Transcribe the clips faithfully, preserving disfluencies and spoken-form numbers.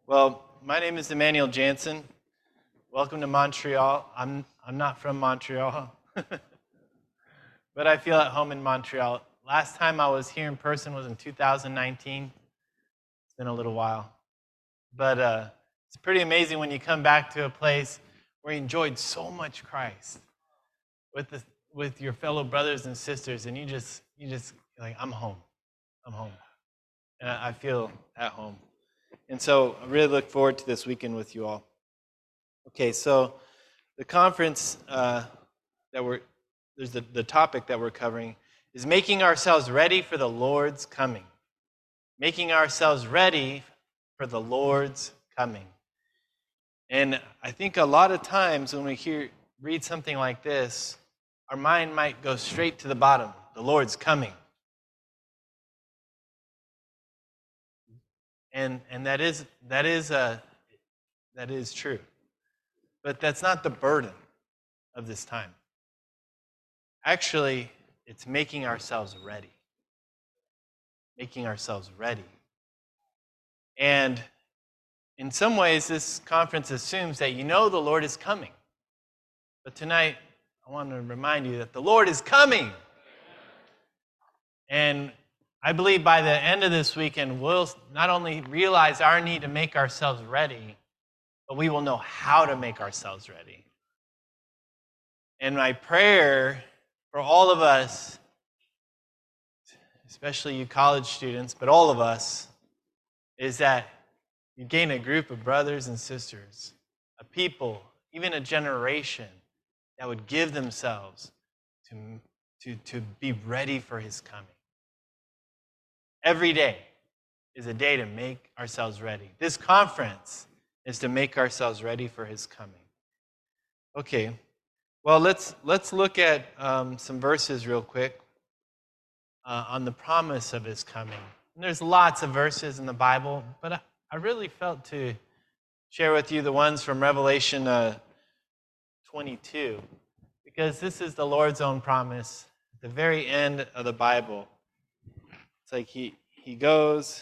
Well, my name is Emmanuel Jansen. Welcome to Montreal. I'm I'm not from Montreal, but I feel at home in Montreal. Last time I was here in person was in two thousand nineteen. It's been a little while, but uh, it's pretty amazing when you come back to a place where you enjoyed so much Christ with the with your fellow brothers and sisters, and you just you just like I'm home, I'm home, and I I feel at home. And so I really look forward to this weekend with you all. Okay, so the conference uh, that we're, there's the, the topic that we're covering is making ourselves ready for the Lord's coming. Making ourselves ready for the Lord's coming. And I think a lot of times when we hear, read something like this, our mind might go straight to the bottom. The Lord's coming. And, and that is, that is, uh, that is true. But that's not the burden of this time. Actually, it's making ourselves ready. Making ourselves ready. And in some ways, this conference assumes that you know the Lord is coming. But tonight, I want to remind you that the Lord is coming. And I believe by the end of this weekend, we'll not only realize our need to make ourselves ready, but we will know how to make ourselves ready. And my prayer for all of us, especially you college students, but all of us, is that you gain a group of brothers and sisters, a people, even a generation that would give themselves to, to, to be ready for his coming. Every day is a day to make ourselves ready. This conference is to make ourselves ready for his coming. Okay, well, let's, let's look at um, some verses real quick uh, on the promise of his coming. And there's lots of verses in the Bible, but I, I really felt to share with you the ones from Revelation uh, twenty-two, because this is the Lord's own promise at the very end of the Bible. It's like he, he goes,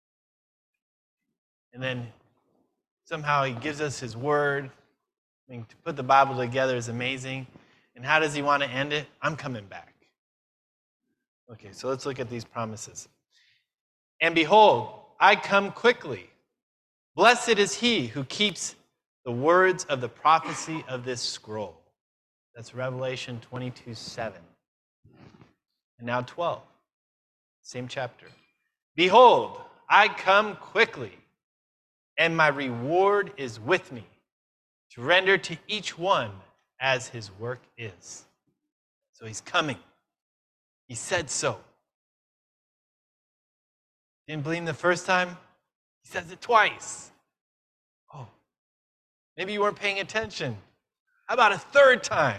and then somehow he gives us his word. I mean, to put the Bible together is amazing. And how does he want to end it? I'm coming back. Okay, so let's look at these promises. And behold, I come quickly. Blessed is he who keeps the words of the prophecy of this scroll. That's Revelation twenty-two seven. And now twelve, same chapter. Behold, I come quickly, and my reward is with me, to render to each one as his work is. So he's coming. He said so. Didn't believe him the first time? He says it twice. Oh, maybe you weren't paying attention. How about a third time?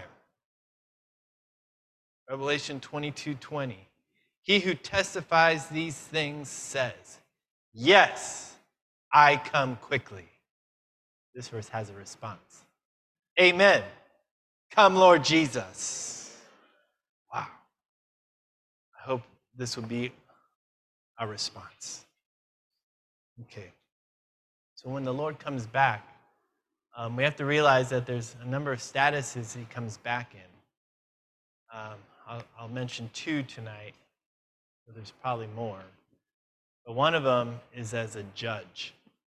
Revelation twenty-two twenty. He who testifies these things says, yes, I come quickly. This verse has a response. Amen. Come, Lord Jesus. Wow. I hope this will be our response. Okay. So when the Lord comes back, um, we have to realize that there's a number of statuses he comes back in. Um, I'll, I'll mention two tonight, but there's probably more. But one of them is as a judge.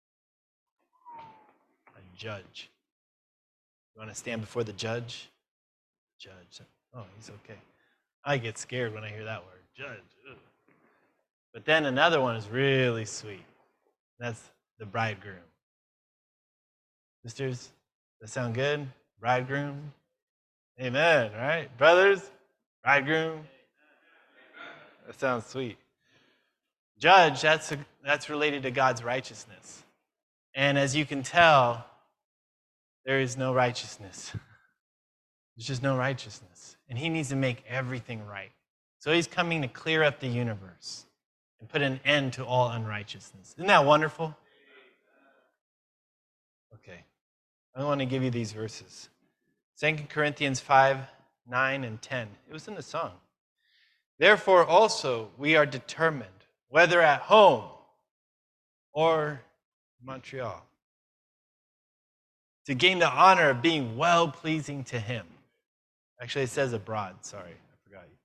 A judge. You want to stand before the judge? Judge. Oh, he's okay. I get scared when I hear that word, judge. Ugh. But then another one is really sweet. That's the bridegroom. Sisters, that sound good? Bridegroom? Amen, right? Brothers, bridegroom. That sounds sweet. Judge, that's, a, that's related to God's righteousness. And as you can tell, there is no righteousness. There's just no righteousness. And he needs to make everything right. So he's coming to clear up the universe and put an end to all unrighteousness. Isn't that wonderful? Okay. I want to give you these verses. Second Corinthians five, nine, and ten. It was in the song. Therefore also we are determined, whether at home or Montreal. To gain the honor of being well-pleasing to him. Actually, it says abroad. Sorry, I forgot you.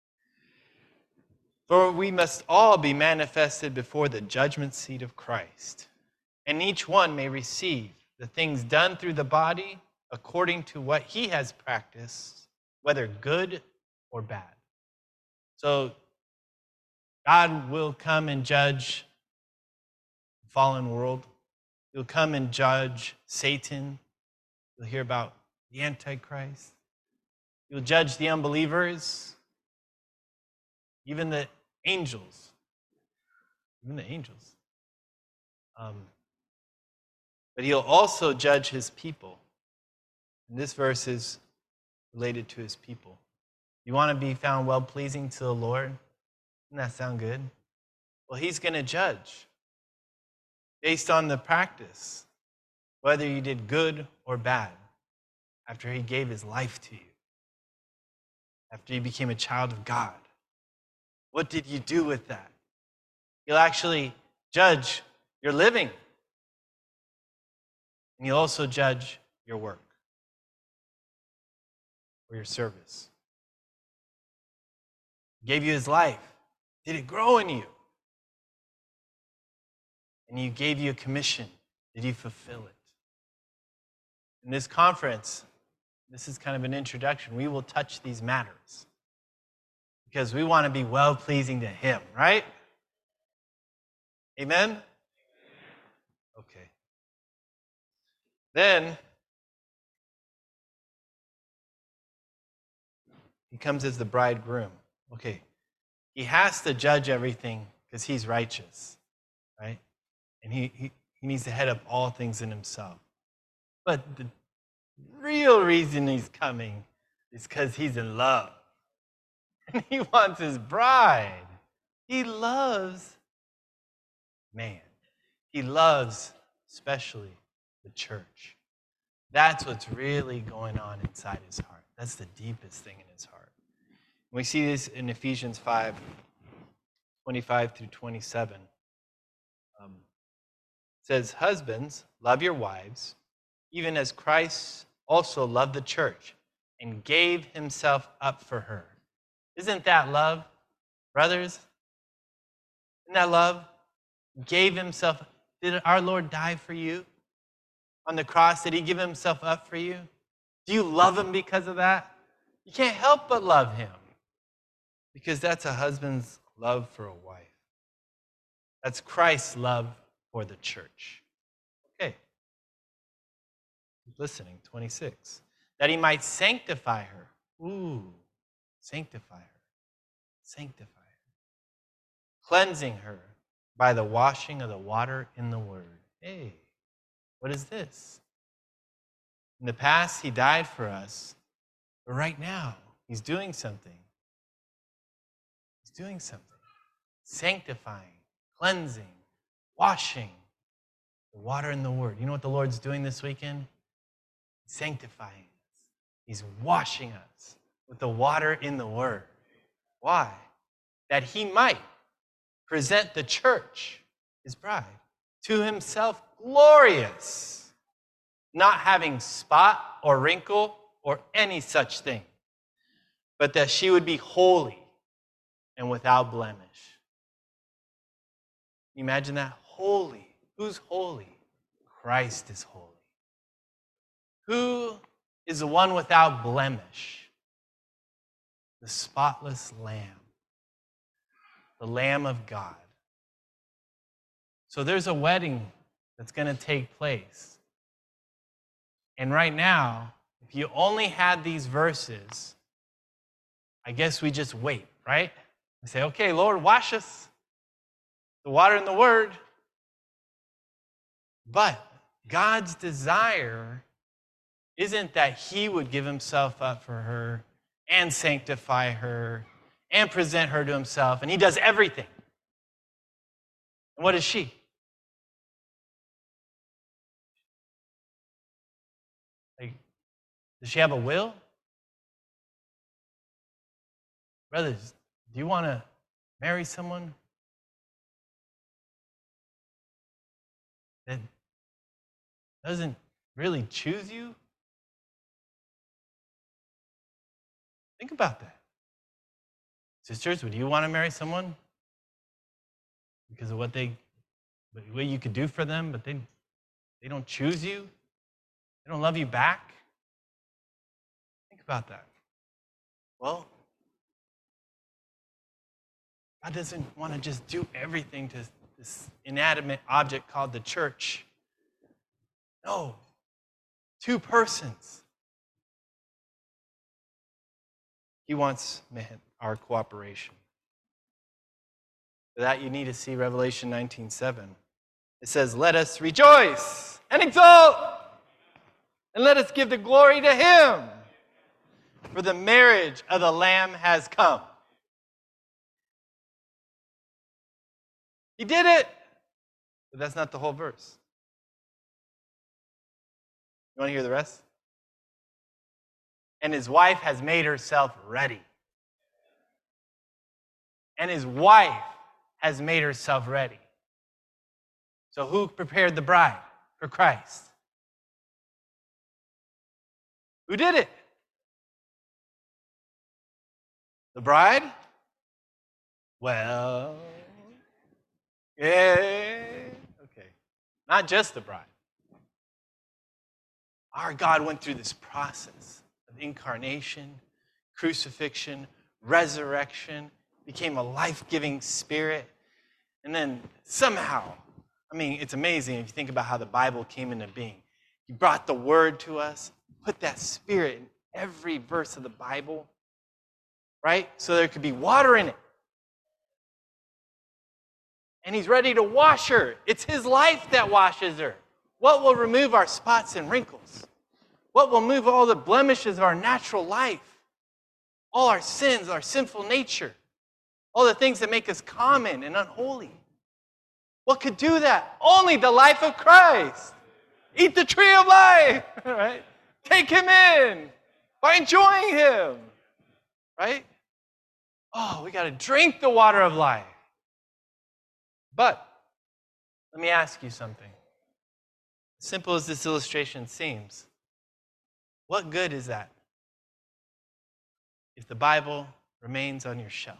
For we must all be manifested before the judgment seat of Christ, and each one may receive the things done through the body according to what he has practiced, whether good or bad. So God will come and judge the fallen world. He'll come and judge Satan. You'll hear about the Antichrist. He'll judge the unbelievers, even the angels. Even the angels. Um, but he'll also judge his people. And this verse is related to his people. You want to be found well-pleasing to the Lord? Doesn't that sound good? Well, he's going to judge based on the practice, whether you did good or bad, after he gave his life to you, after you became a child of God. What did you do with that? He'll actually judge your living. And he'll also judge your work or your service. He gave you his life. Did it grow in you? And he gave you a commission. Did you fulfill it? In this conference, this is kind of an introduction. We will touch these matters because we want to be well-pleasing to him, right? Amen? Okay. Then he comes as the bridegroom. Okay. He has to judge everything because he's righteous, right? And he, he, he needs to head up all things in himself. But the real reason he's coming is because he's in love. And he wants his bride. He loves man. He loves especially the church. That's what's really going on inside his heart. That's the deepest thing in his heart. We see this in Ephesians five, twenty-five through twenty-seven. Um, it says, husbands, love your wives, even as Christ also loved the church and gave himself up for her. Isn't that love, brothers? Isn't that love? Gave himself. Did our Lord die for you on the cross? Did he give himself up for you? Do you love him because of that? You can't help but love him because that's a husband's love for a wife. That's Christ's love for the church. Okay. Keep listening. twenty-six. That he might sanctify her. Ooh, sanctify her. Sanctify her. Cleansing her by the washing of the water in the word. Hey, what is this? In the past, he died for us, but right now, he's doing something. He's doing something. Sanctifying, cleansing, washing the water in the word. You know what the Lord's doing this weekend? He's sanctifying us. He's washing us with the water in the word. Why? That he might present the church, his bride, to himself glorious, not having spot or wrinkle or any such thing, but that she would be holy and without blemish. Can you imagine that? Holy. Who's holy? Christ is holy. Who is the one without blemish? The spotless Lamb. The Lamb of God. So there's a wedding that's going to take place. And right now, if you only had these verses, I guess we just wait, right? We say, okay, Lord, wash us. The water and the word. But God's desire isn't that he would give himself up for her and sanctify her and present her to himself, and he does everything. And what is she? Like, does she have a will? Brothers, do you want to marry someone? that doesn't really choose you? Think about that. Sisters, would you want to marry someone because of what they, what you could do for them, but they, they don't choose you? They don't love you back? Think about that. Well, God doesn't want to just do everything to this inanimate object called the church. No, two persons. He wants our cooperation. For that, you need to see Revelation nineteen seven. It says, "Let us rejoice and exult, and let us give the glory to him, for the marriage of the Lamb has come." He did it, but that's not the whole verse. You want to hear the rest? And his wife has made herself ready. And his wife has made herself ready. So who prepared the bride for Christ? Who did it? The bride? Well, yeah, okay. Not just the bride. Our God went through this process of incarnation, crucifixion, resurrection, became a life-giving spirit, and then somehow, I mean, it's amazing if you think about how the Bible came into being. He brought the word to us, put that spirit in every verse of the Bible, right? So there could be water in it. And he's ready to wash her. It's his life that washes her. What will remove our spots and wrinkles? What will move all the blemishes of our natural life? All our sins, our sinful nature. All the things that make us common and unholy. What could do that? Only the life of Christ. Eat the tree of life, right? Take him in by enjoying him, right? Oh, we got to drink the water of life. But let me ask you something. As simple as this illustration seems, what good is that if the Bible remains on your shelf?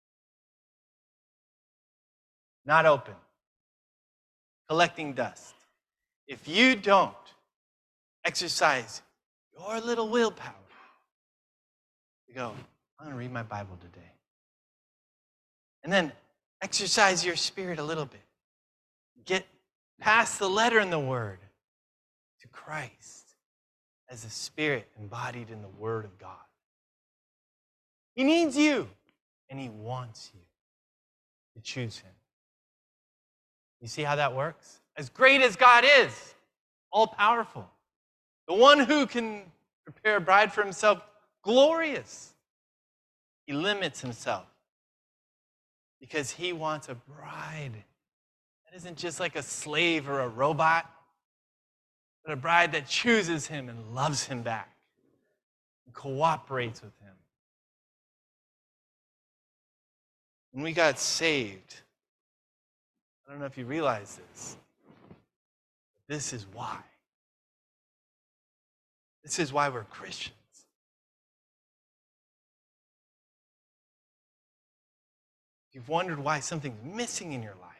Not open, collecting dust. If you don't exercise your little willpower, you go, I'm going to read my Bible today. And then exercise your spirit a little bit. Get past the letter in the Word to Christ as a spirit embodied in the Word of God. He needs you, and he wants you to choose him. You see how that works? As great as God is, all-powerful, the one who can prepare a bride for himself, glorious, he limits himself because he wants a bride that isn't just like a slave or a robot, but a bride that chooses him and loves him back and cooperates with him. When we got saved, I don't know if you realize this, but this is why. This is why we're Christians. If you've wondered why something's missing in your life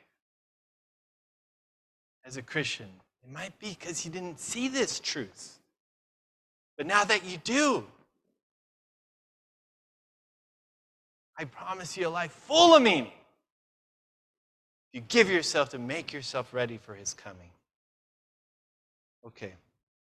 as a Christian, it might be because you didn't see this truth. But now that you do, I promise you a life full of meaning. You give yourself to make yourself ready for his coming. Okay.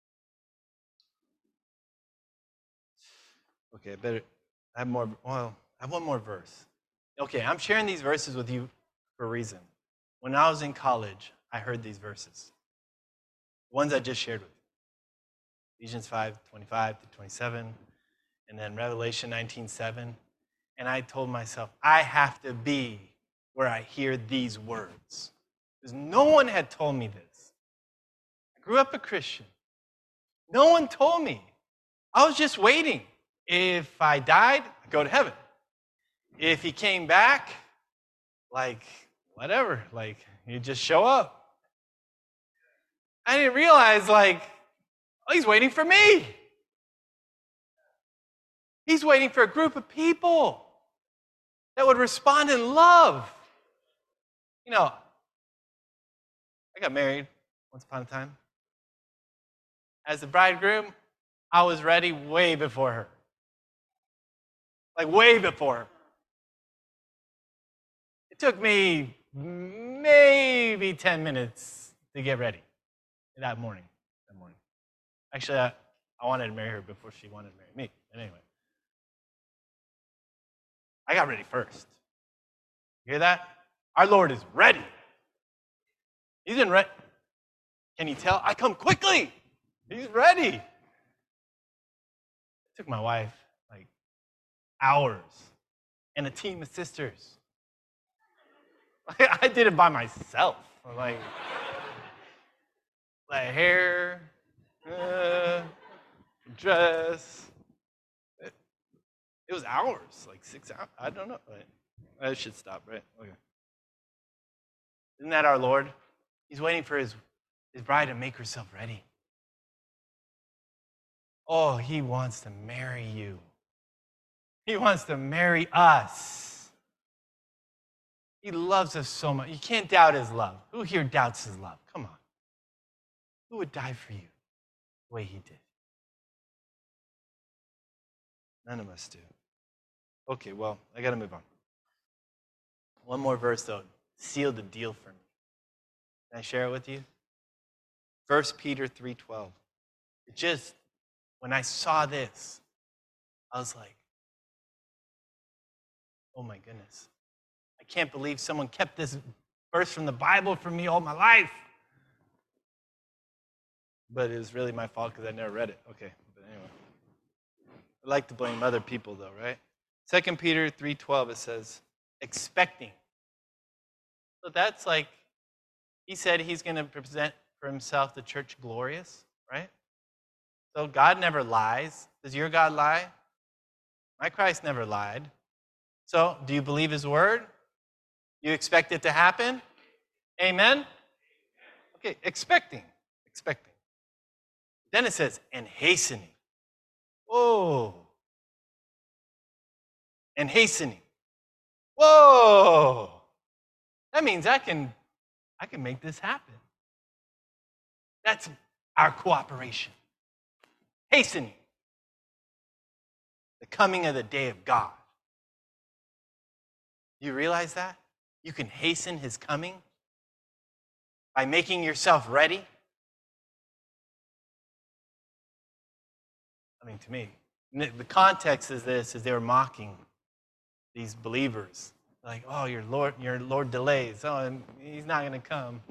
Okay, I better I have more, well, I have one more verse. Okay, I'm sharing these verses with you for a reason. When I was in college, I heard these verses. The ones I just shared with you. Ephesians five, twenty-five to twenty-seven, and then Revelation nineteen, seven. And I told myself, I have to be where I hear these words. Because no one had told me this. I grew up a Christian. No one told me. I was just waiting. If I died, I'd go to heaven. If he came back, like, whatever, like, you just show up. I didn't realize, like, oh, he's waiting for me. He's waiting for a group of people that would respond in love. You know, I got married once upon a time. As the bridegroom, I was ready way before her. Like, way before her. It took me maybe ten minutes to get ready that morning. That morning. Actually, I, I wanted to marry her before she wanted to marry me. But anyway. I got ready first. You hear that? Our Lord is ready. He's been ready. Can you tell? I come quickly. He's ready. It took my wife like hours and a team of sisters. I did it by myself. Like, like hair, uh, dress. It, it was hours, like six hours. I don't know. I should stop, right? Okay. Isn't that our Lord? He's waiting for his, his bride to make herself ready. Oh, he wants to marry you. He wants to marry us. He loves us so much. You can't doubt his love. Who here doubts his love? Come on. Who would die for you the way he did? None of us do. Okay, well, I got to move on. One more verse, though. Sealed the deal for me. Can I share it with you? First Peter three twelve. It just, when I saw this, I was like, oh my goodness. I can't believe someone kept this verse from the Bible from me all my life. But it was really my fault because I never read it. Okay, but anyway. I like to blame other people though, right? Second Peter three twelve, it says, expecting. So that's like, he said he's going to present for himself the church glorious, right? So God never lies. Does your God lie? My Christ never lied. So do you believe his word? You expect it to happen? Amen? Okay, expecting. Expecting. Then it says, and hastening. Whoa. And hastening. Whoa. That means I can, I can make this happen. That's our cooperation. Hastening. The coming of the day of God. You realize that? You can hasten his coming by making yourself ready. I mean, to me, the context is this, is they were mocking these believers. Like, oh, your Lord, your Lord delays. Oh, he's not going to come.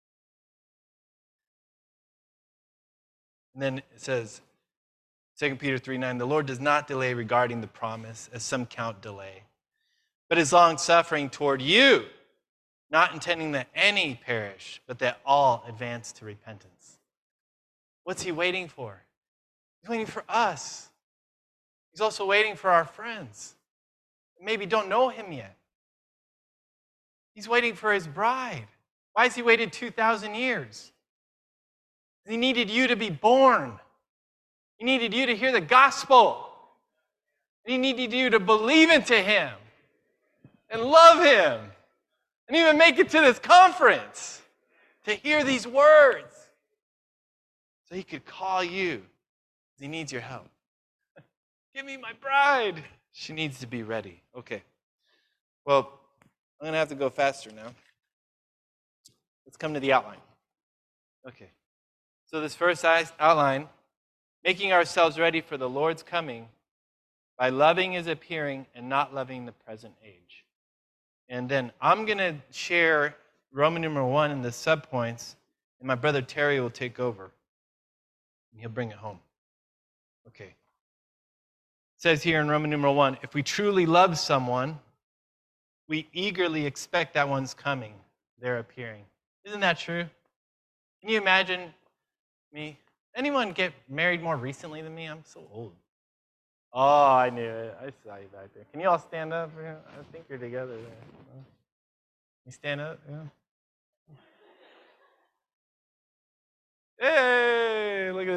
And then it says, Second Peter three nine, the Lord does not delay regarding the promise, as some count delay, but is long-suffering toward you, not intending that any perish, but that all advance to repentance. What's he waiting for? He's waiting for us. He's also waiting for our friends who maybe don't know him yet. He's waiting for his bride. Why has he waited two thousand years? He needed you to be born. He needed you to hear the gospel. And he needed you to believe into him and love him and even make it to this conference to hear these words so he could call you. He needs your help. Give me my bride. She needs to be ready. Okay. Well, I'm going to have to go faster now. Let's come to the outline. Okay. So this first outline, making ourselves ready for the Lord's coming by loving his appearing and not loving the present age. And then I'm going to share Roman numeral one in the subpoints, and my brother Terry will take over. And he'll bring it home. Okay. It says here in Roman numeral one, if we truly love someone, we eagerly expect that one's coming, their appearing. Isn't that true? Can you imagine me? Anyone get married more recently than me? I'm so old. Oh, I knew it. I saw you back there. Can you all stand up? I think you're together there. You stand up? Yeah.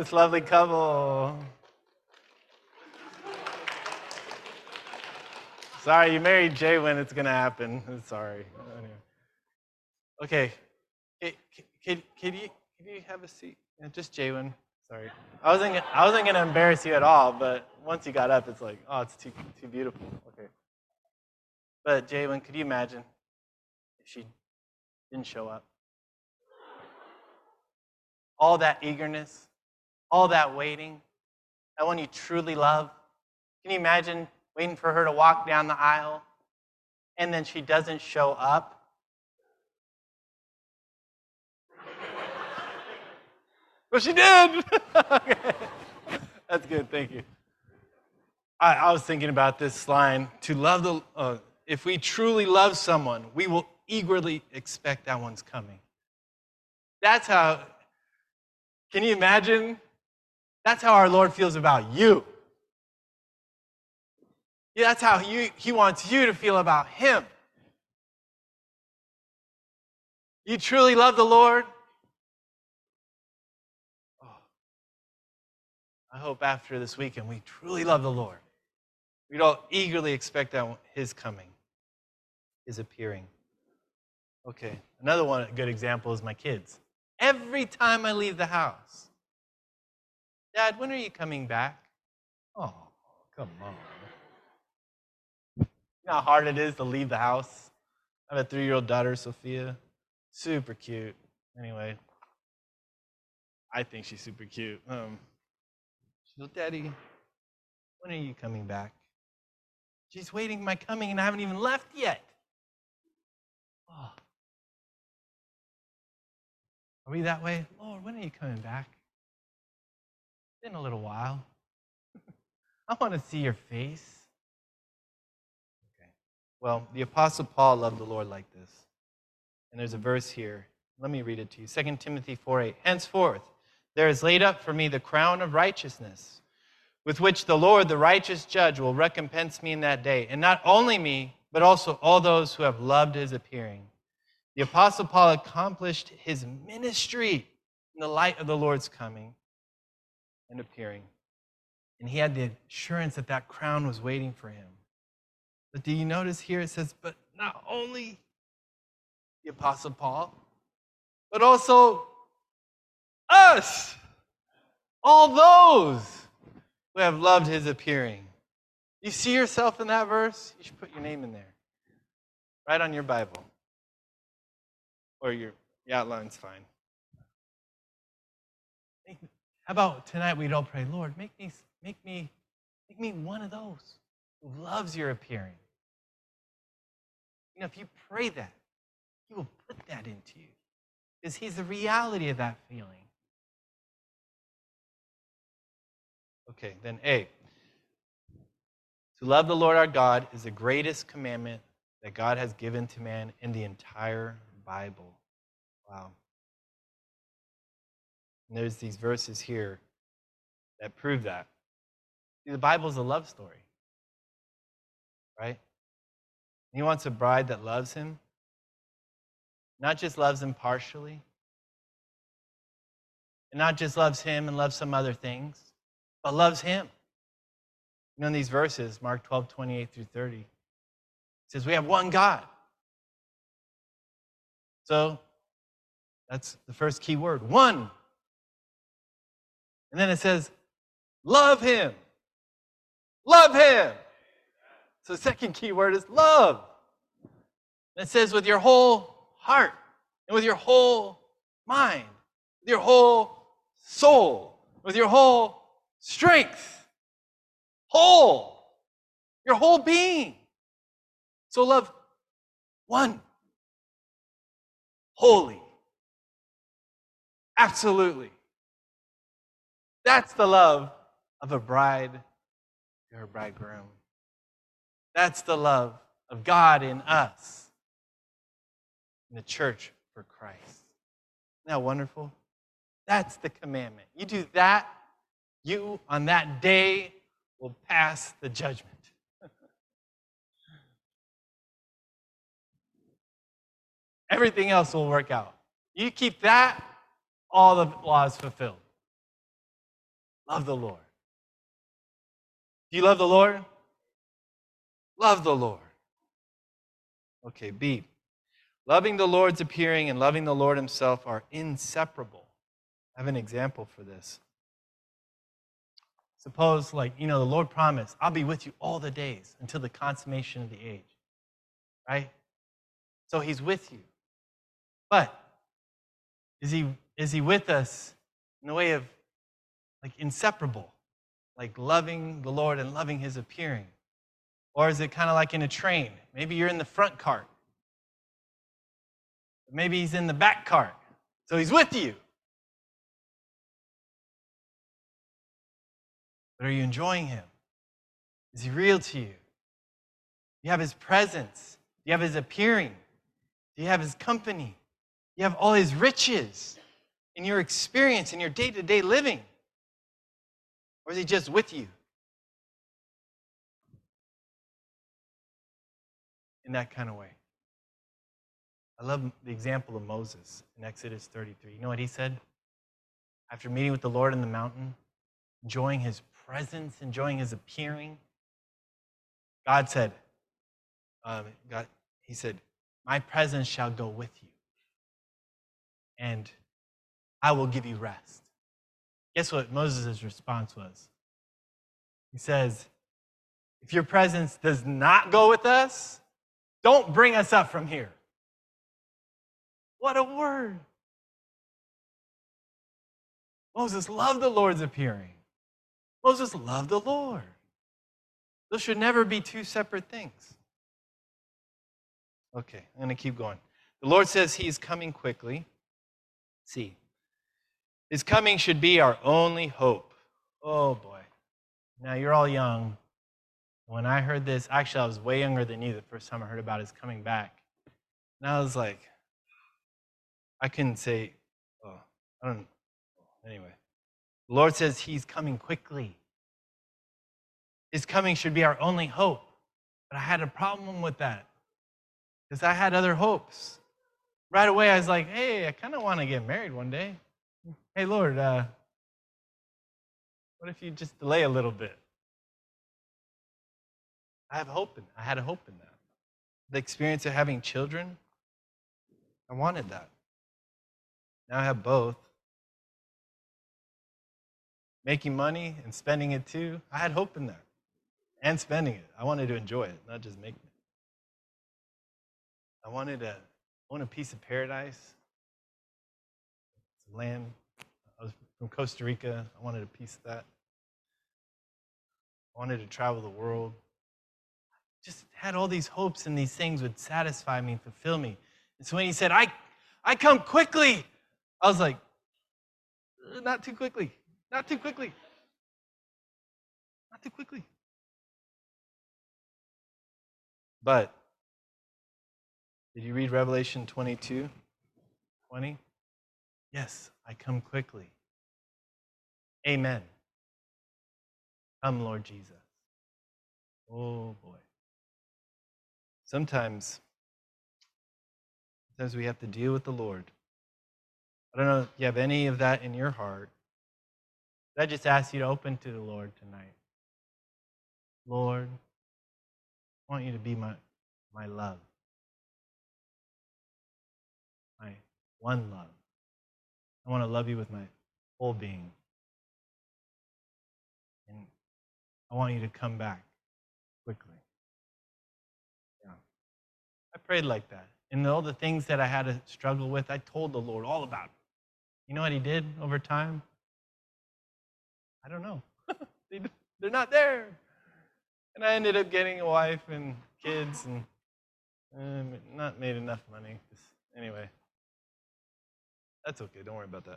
this lovely couple. Sorry, you married Jay when it's going to happen. Sorry. Okay. Could, could, could, you, could you have a seat? Yeah, just Jaywin. Sorry. I wasn't, I wasn't going to embarrass you at all, but once you got up, it's like, oh, it's too, too beautiful. Okay. But Jaywin, could you imagine if she didn't show up? All that eagerness, all that waiting, that one you truly love. Can you imagine waiting for her to walk down the aisle, and then she doesn't show up? Well, she did. Okay. That's good. Thank you. I, I was thinking about this line: to love the, uh, if we truly love someone, we will eagerly expect that one's coming. That's how. Can you imagine? That's how our Lord feels about you. Yeah, that's how you, He wants you to feel about Him. You truly love the Lord? Oh, I hope after this weekend we truly love the Lord. We'd all eagerly expect that His coming, His appearing. Okay, another one, a good example is my kids. Every time I leave the house, Dad, when are you coming back? Oh, come on. You know how hard it is to leave the house? I have a three-year-old daughter, Sophia. Super cute. Anyway, I think she's super cute. Um, she's like, Daddy, when are you coming back? She's waiting my coming and I haven't even left yet. Oh. Are we that way? Lord, when are you coming back? It's been a little while. I want to see your face. Okay. Well, the Apostle Paul loved the Lord like this. And there's a verse here. Let me read it to you. Second Timothy four eight. Henceforth, there is laid up for me the crown of righteousness, with which the Lord, the righteous judge, will recompense me in that day. And not only me, but also all those who have loved his appearing. The Apostle Paul accomplished his ministry in the light of the Lord's coming and appearing. And he had the assurance that that crown was waiting for him. But do you notice here it says, but not only the Apostle Paul, but also us, all those who have loved his appearing. You see yourself in that verse? You should put your name in there. Right on your Bible. Or your, your outline's fine. How about tonight we'd all pray, Lord, make me, make me, make me one of those who loves your appearing. You know, if you pray that, He will put that into you. Because He's the reality of that feeling. Okay, then A. To love the Lord our God is the greatest commandment that God has given to man in the entire Bible. Wow. And there's these verses here that prove that. See, the Bible is a love story, right? He wants a bride that loves him, not just loves him partially, and not just loves him and loves some other things, but loves him. You know, in these verses, Mark twelve, twenty-eight through thirty, it says we have one God. So that's the first key word, one. And then it says, love him. Love him. So the second key word is love. And it says with your whole heart and with your whole mind, with your whole soul, with your whole strength, whole, your whole being. So love one. Holy. Absolutely. That's the love of a bride to her bridegroom. That's the love of God in us, in the church for Christ. Isn't that wonderful? That's the commandment. You do that, you on that day will pass the judgment. Everything else will work out. You keep that, all the laws fulfilled. Love the Lord. Do you love the Lord? Love the Lord. Okay, B. Loving the Lord's appearing and loving the Lord himself are inseparable. I have an example for this. Suppose, like, you know, the Lord promised, I'll be with you all the days until the consummation of the age. Right? So he's with you. But is he is he with us in the way of like inseparable, like loving the Lord and loving his appearing? Or is it kind of like in a train? Maybe you're in the front cart. Maybe he's in the back cart. So he's with you. But are you enjoying him? Is he real to you? You have his presence. You have his appearing. You have his company. You have all his riches in your experience, in your day-to-day living. Or is he just with you? In that kind of way. I love the example of Moses in Exodus thirty-three. You know what he said? After meeting with the Lord in the mountain, enjoying his presence, enjoying his appearing, God said, um, God, he said, my presence shall go with you, and I will give you rest. Guess what Moses' response was? He says, if your presence does not go with us, don't bring us up from here. What a word. Moses loved the Lord's appearing. Moses loved the Lord. Those should never be two separate things. Okay, I'm going to keep going. The Lord says he is coming quickly. See, his coming should be our only hope. Oh, boy. Now, you're all young. When I heard this, actually, I was way younger than you the first time I heard about his coming back. And I was like, I couldn't say, oh, I don't know. Anyway, the Lord says he's coming quickly. His coming should be our only hope. But I had a problem with that because I had other hopes. Right away, I was like, hey, I kind of want to get married one day. Hey, Lord, uh, what if you just delay a little bit? I have hope in, I had a hope in that. The experience of having children, I wanted that. Now I have both. Making money and spending it too, I had hope in that. And spending it. I wanted to enjoy it, not just making it. I wanted to own a piece of paradise, some land. I was from Costa Rica. I wanted a piece of that. I wanted to travel the world. Just had all these hopes and these things would satisfy me and fulfill me. And so when he said, I, I come quickly, I was like, not too quickly, not too quickly, not too quickly. But did you read Revelation twenty-two, twenty? Yes, I come quickly. Amen. Come, Lord Jesus. Oh, boy. Sometimes, sometimes we have to deal with the Lord. I don't know if you have any of that in your heart. But I just ask you to open to the Lord tonight. Lord, I want you to be my, my love. My one love. I want to love you with my whole being. And I want you to come back quickly. Yeah. I prayed like that. And all the things that I had to struggle with, I told the Lord all about it. You know what he did over time? I don't know. They're not there. And I ended up getting a wife and kids and um, not made enough money. Anyway, that's okay. Don't worry about that.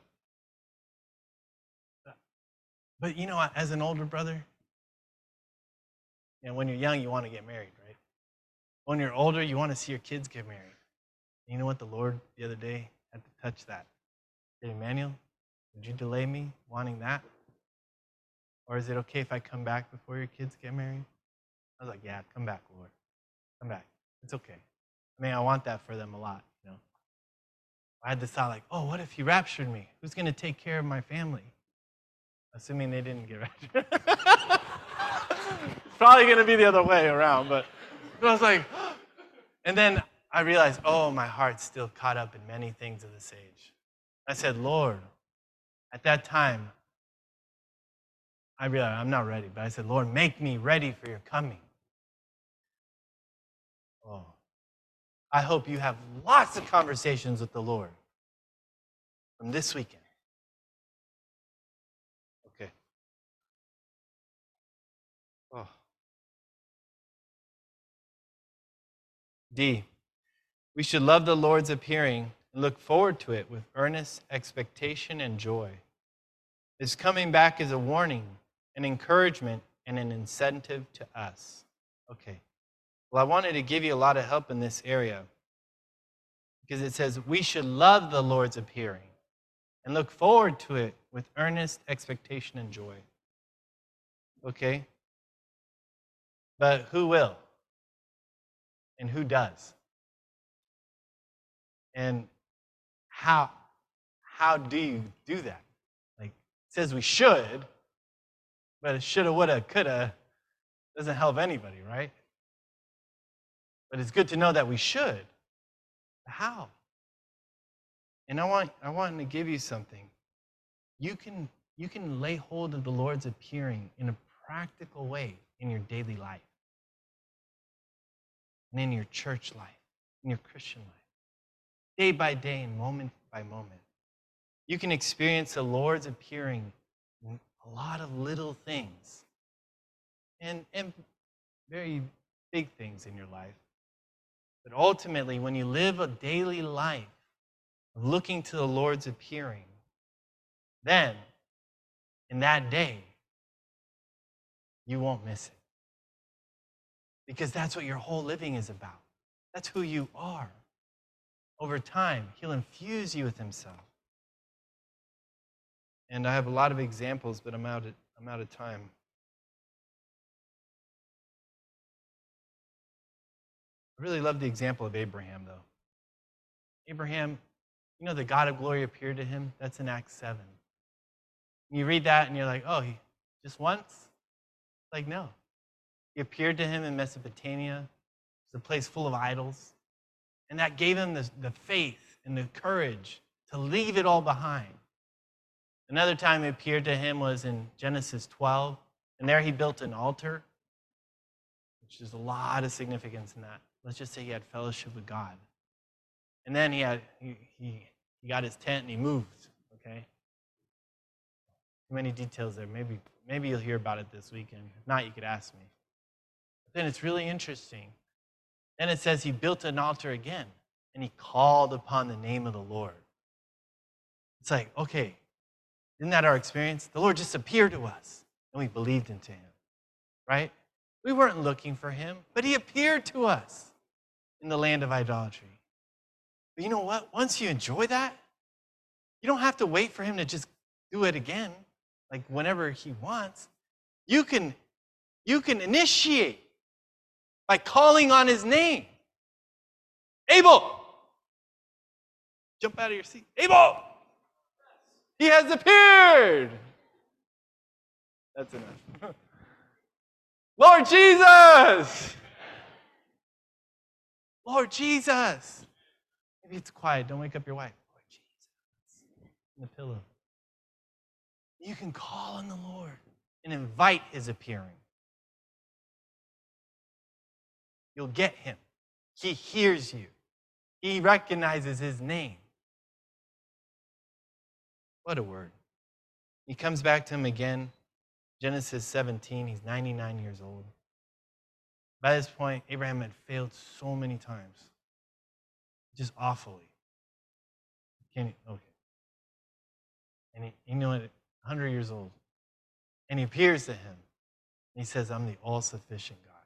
But you know, as an older brother, you know, when you're young, you want to get married, right? When you're older, you want to see your kids get married. You know what? The Lord the other day had to touch that. He said, Emmanuel, would you delay me wanting that? Or is it okay if I come back before your kids get married? I was like, yeah, come back, Lord. Come back. It's okay. I mean, I want that for them a lot, you know. I had this thought like, oh, what if he raptured me? Who's going to take care of my family? assuming they didn't get raptured. It's probably going to be the other way around, but, but I was like, and then I realized, oh, my heart's still caught up in many things of this age. I said, Lord, at that time, I realized I'm not ready, but I said, Lord, make me ready for your coming. Oh, I hope you have lots of conversations with the Lord from this weekend. Okay. Oh. D, we should love the Lord's appearing and look forward to it with earnest expectation and joy. His coming back is a warning, an encouragement, and an incentive to us. Okay. Well, I wanted to give you a lot of help in this area because it says we should love the Lord's appearing and look forward to it with earnest expectation and joy. Okay? But who will? And who does? And how, how do you do that? Like, it says we should, but it shoulda, woulda, coulda doesn't help anybody, right? But it's good to know that we should. How? And I want, I want to give you something. You can, you can lay hold of the Lord's appearing in a practical way in your daily life and in your church life, in your Christian life, day by day and moment by moment. You can experience the Lord's appearing in a lot of little things and, and very big things in your life. But ultimately, when you live a daily life of looking to the Lord's appearing, then in that day, you won't miss it. Because that's what your whole living is about. That's who you are. Over time, he'll infuse you with himself. And I have a lot of examples, but I'm out of, I'm out of time. I really love the example of Abraham, though. Abraham, you know, the God of glory appeared to him. That's in Acts seven. You read that and you're like, oh, he, just once? Like, no. He appeared to him in Mesopotamia. It's a place full of idols. And that gave him the, the faith and the courage to leave it all behind. Another time he appeared to him was in Genesis twelve. And there he built an altar, which is a lot of significance in that. Let's just say he had fellowship with God. And then he had he he, he got his tent and he moved, okay? Too many details there. Maybe, maybe you'll hear about it this weekend. If not, you could ask me. But then it's really interesting. Then it says he built an altar again, and he called upon the name of the Lord. It's like, okay, isn't that our experience? The Lord just appeared to us, and we believed into him, right? We weren't looking for him, but he appeared to us in the land of idolatry. But you know what? Once you enjoy that, you don't have to wait for him to just do it again, like whenever he wants. You can, you can initiate by calling on his name. Abel! Jump out of your seat. Abel! He has appeared! That's enough. Lord Jesus! Lord Jesus! Maybe it's quiet. Don't wake up your wife. Lord Jesus. In the pillow. You can call on the Lord and invite his appearing. You'll get him. He hears you. He recognizes his name. What a word. He comes back to him again. Genesis seventeen, he's ninety-nine years old. By this point, Abraham had failed so many times. Just awfully. Can he, okay. And he, you know what, one hundred years old. And he appears to him. And he says, I'm the all-sufficient God.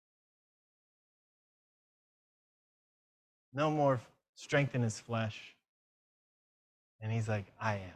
No more strength in his flesh. And he's like, I am.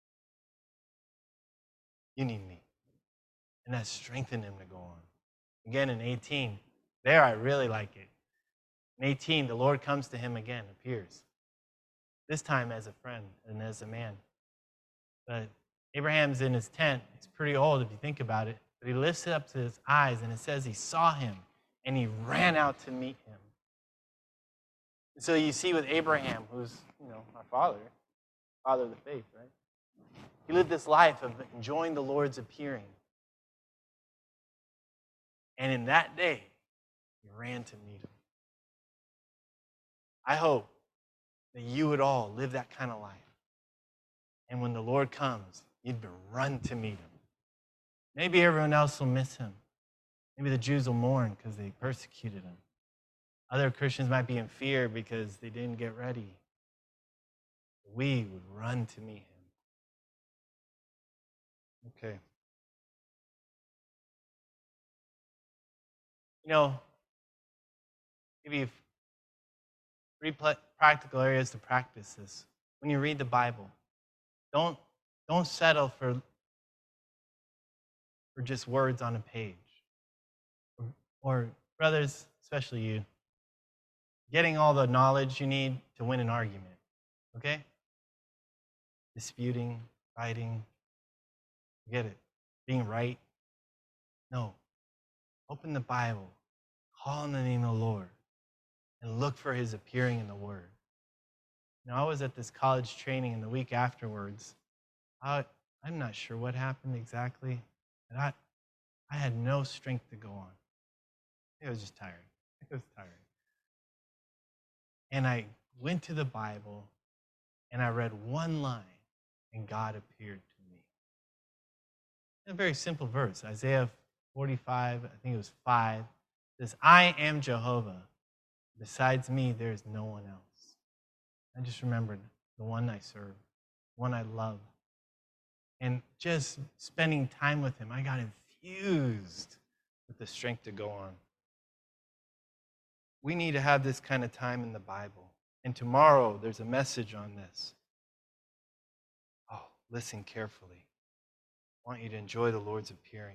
You need me. And that strengthened him to go on. Again, in eighteen, there I really like it. In eighteen, the Lord comes to him again, appears. This time as a friend and as a man. But Abraham's in his tent. He's pretty old if you think about it. But he lifts it up to his eyes, and it says he saw him, and he ran out to meet him. And so you see with Abraham, who's, you know, our father, father of the faith, right? He lived this life of enjoying the Lord's appearing. And in that day, he ran to meet him. I hope that you would all live that kind of life. And when the Lord comes, you'd run to meet him. Maybe everyone else will miss him. Maybe the Jews will mourn because they persecuted him. Other Christians might be in fear because they didn't get ready. We would run to meet him. Okay. You know, maybe three practical areas to practice this. When you read the Bible, don't, don't settle for, for just words on a page. Or, or, brothers, especially you, getting all the knowledge you need to win an argument. Okay? Disputing, fighting, forget it. Being right. No. Open the Bible, call on the name of the Lord, and look for his appearing in the Word. Now, I was at this college training, and the week afterwards, I, I'm not sure what happened exactly, but I, I had no strength to go on. I was just tired. I was tired. And I went to the Bible, and I read one line, and God appeared to me. A very simple verse, Isaiah forty-five, I think it was five, says, I am Jehovah. Besides me, there is no one else. I just remembered the one I serve, the one I love. And just spending time with him, I got infused with the strength to go on. We need to have this kind of time in the Bible. And tomorrow, there's a message on this. Oh, listen carefully. I want you to enjoy the Lord's appearing.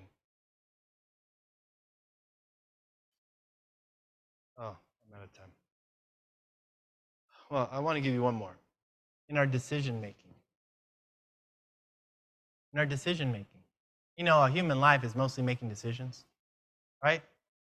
Oh, I'm out of time. Well, I want to give you one more. In our decision making. In our decision making. You know, a human life is mostly making decisions, right?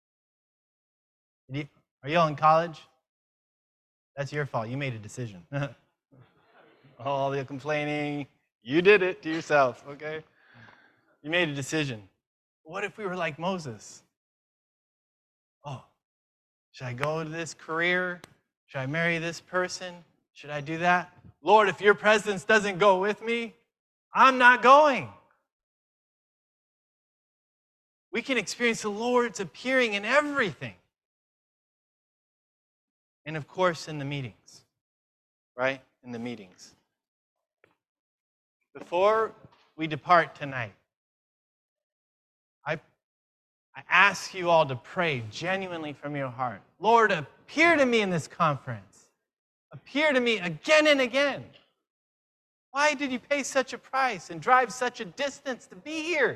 Are you all in college? That's your fault. You made a decision. All the complaining, you did it to yourself, okay? You made a decision. What if we were like Moses? Oh, should I go to this career? Should I marry this person? Should I do that? Lord, if your presence doesn't go with me, I'm not going. We can experience the Lord's appearing in everything. And of course, in the meetings, right? In the meetings. Before we depart tonight, I, I ask you all to pray genuinely from your heart. Lord, appear to me in this conference. Appear to me again and again. Why did you pay such a price and drive such a distance to be here?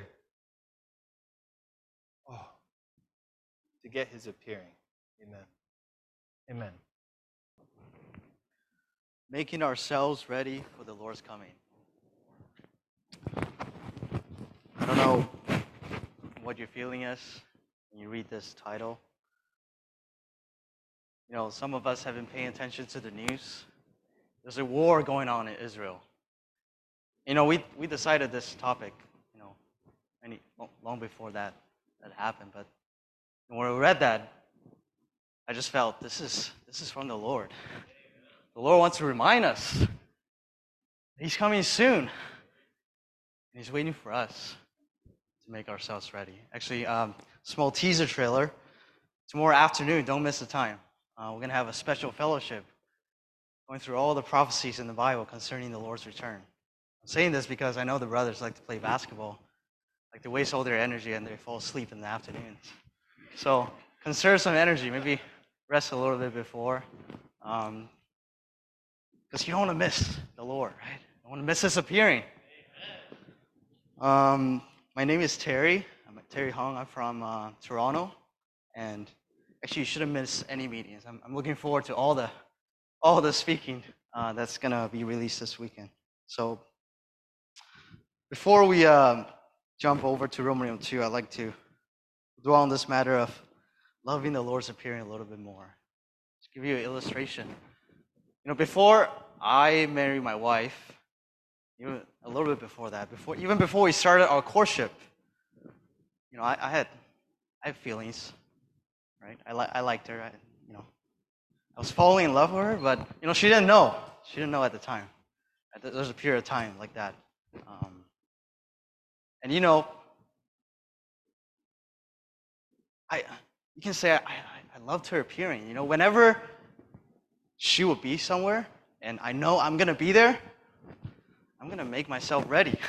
Oh, to get his appearing. Amen. Amen. Making ourselves ready for the Lord's coming. I don't know what your feeling is when you read this title. You know, some of us have been paying attention to the news. There's a war going on in Israel. You know, we we decided this topic, you know, any, long before that that happened. But when we read that, I just felt this is this is from the Lord. The Lord wants to remind us He's coming soon. And He's waiting for us to make ourselves ready. Actually, um, small teaser trailer. Tomorrow afternoon, don't miss the time. Uh, we're going to have a special fellowship going through all the prophecies in the Bible concerning the Lord's return. I'm saying this because I know the brothers like to play basketball, like to waste all their energy and they fall asleep in the afternoons. So conserve some energy, maybe rest a little bit before, um, because you don't want to miss the Lord, right? You don't want to miss His appearing. Um, my name is Terry. I'm Terry Hong. I'm from uh, Toronto, and actually, you shouldn't miss any meetings. I'm, I'm looking forward to all the all the speaking uh, that's gonna be released this weekend. So, Before we um, jump over to Romans two, I'd like to dwell on this matter of loving the Lord's appearing a little bit more. Just give you an illustration. You know, before I married my wife, even a little bit before that, before even before we started our courtship, you know, I, I had I had feelings, right? I li- I liked her. I, you know, I was falling in love with her, but you know, she didn't know. She didn't know at the time. There was a period of time like that, um, and you know, I you can say I, I I loved her appearing. You know, whenever she would be somewhere, and I know I'm gonna be there, I'm gonna make myself ready,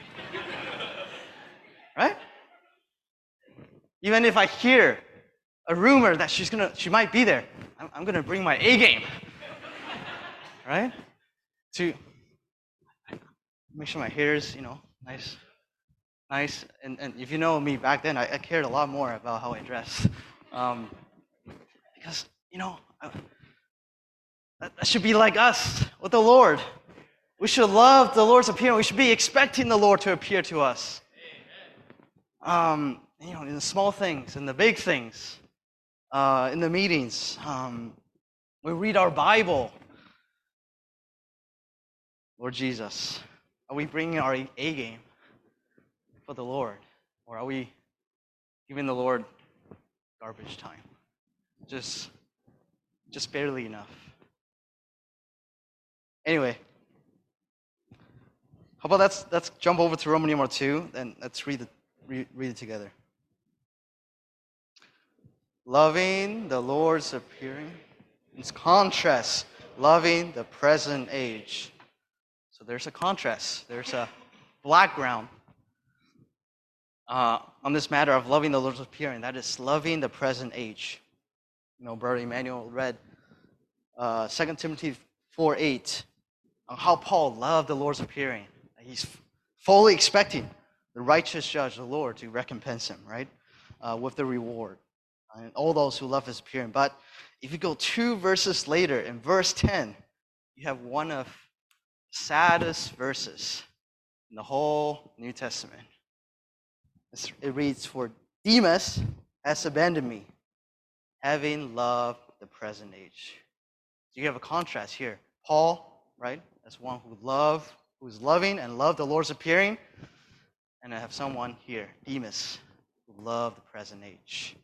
right? Even if I hear a rumor that she's gonna, she might be there, I'm, I'm gonna bring my A game, right? To make sure my hair is, you know, nice, nice. And, and if you know me back then, I, I cared a lot more about how I dressed, um, because you know, I, that, that should be like us with the Lord. We should love the Lord's appearing. We should be expecting the Lord to appear to us. Um, you know, in the small things, in the big things, uh, in the meetings. Um, we read our Bible. Lord Jesus, are we bringing our A game for the Lord, or are we giving the Lord garbage time? Just, just barely enough. Anyway, how about let's let's jump over to Romans number two, and let's read it read, read it together. Loving the Lord's appearing. It's contrast, loving the present age. So there's a contrast. There's a background uh, on this matter of loving the Lord's appearing. That is loving the present age. You know, Brother Emmanuel read uh, Second Timothy four eight on how Paul loved the Lord's appearing. He's fully expecting the righteous judge, the Lord, to recompense him, right, uh, with the reward. And all those who love his appearing. But if you go two verses later, in verse ten, you have one of the saddest verses in the whole New Testament. It reads, "For Demas has abandoned me, having loved the present age." So you have a contrast here. Paul, right, as one who loved, who is loving and loved the Lord's appearing, and I have someone here, Demas, who loved the present age.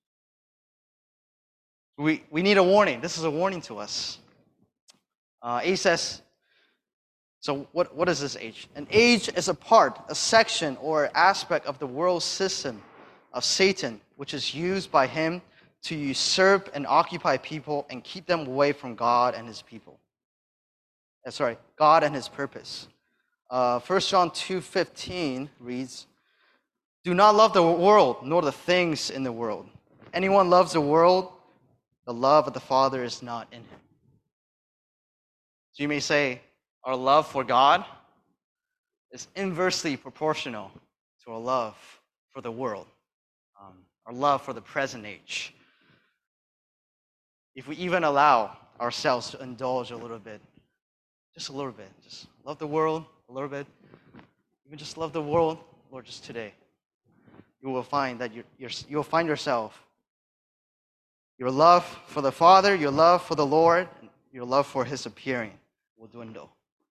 We, we need a warning. This is a warning to us. Uh, A says, so what, what is this age? An age is a part, a section, or aspect of the world system of Satan, which is used by him to usurp and occupy people and keep them away from God and his people. Uh, sorry, God and his purpose. Uh, First John two fifteen reads, "Do not love the world, nor the things in the world. Anyone loves the world, the love of the Father is not in him." So you may say, our love for God is inversely proportional to our love for the world, um, our love for the present age. If we even allow ourselves to indulge a little bit, just a little bit, just love the world a little bit, even just love the world, Lord, just today, you will find that you're, you're, you'll find yourself, your love for the Father, your love for the Lord, your love for his appearing will dwindle.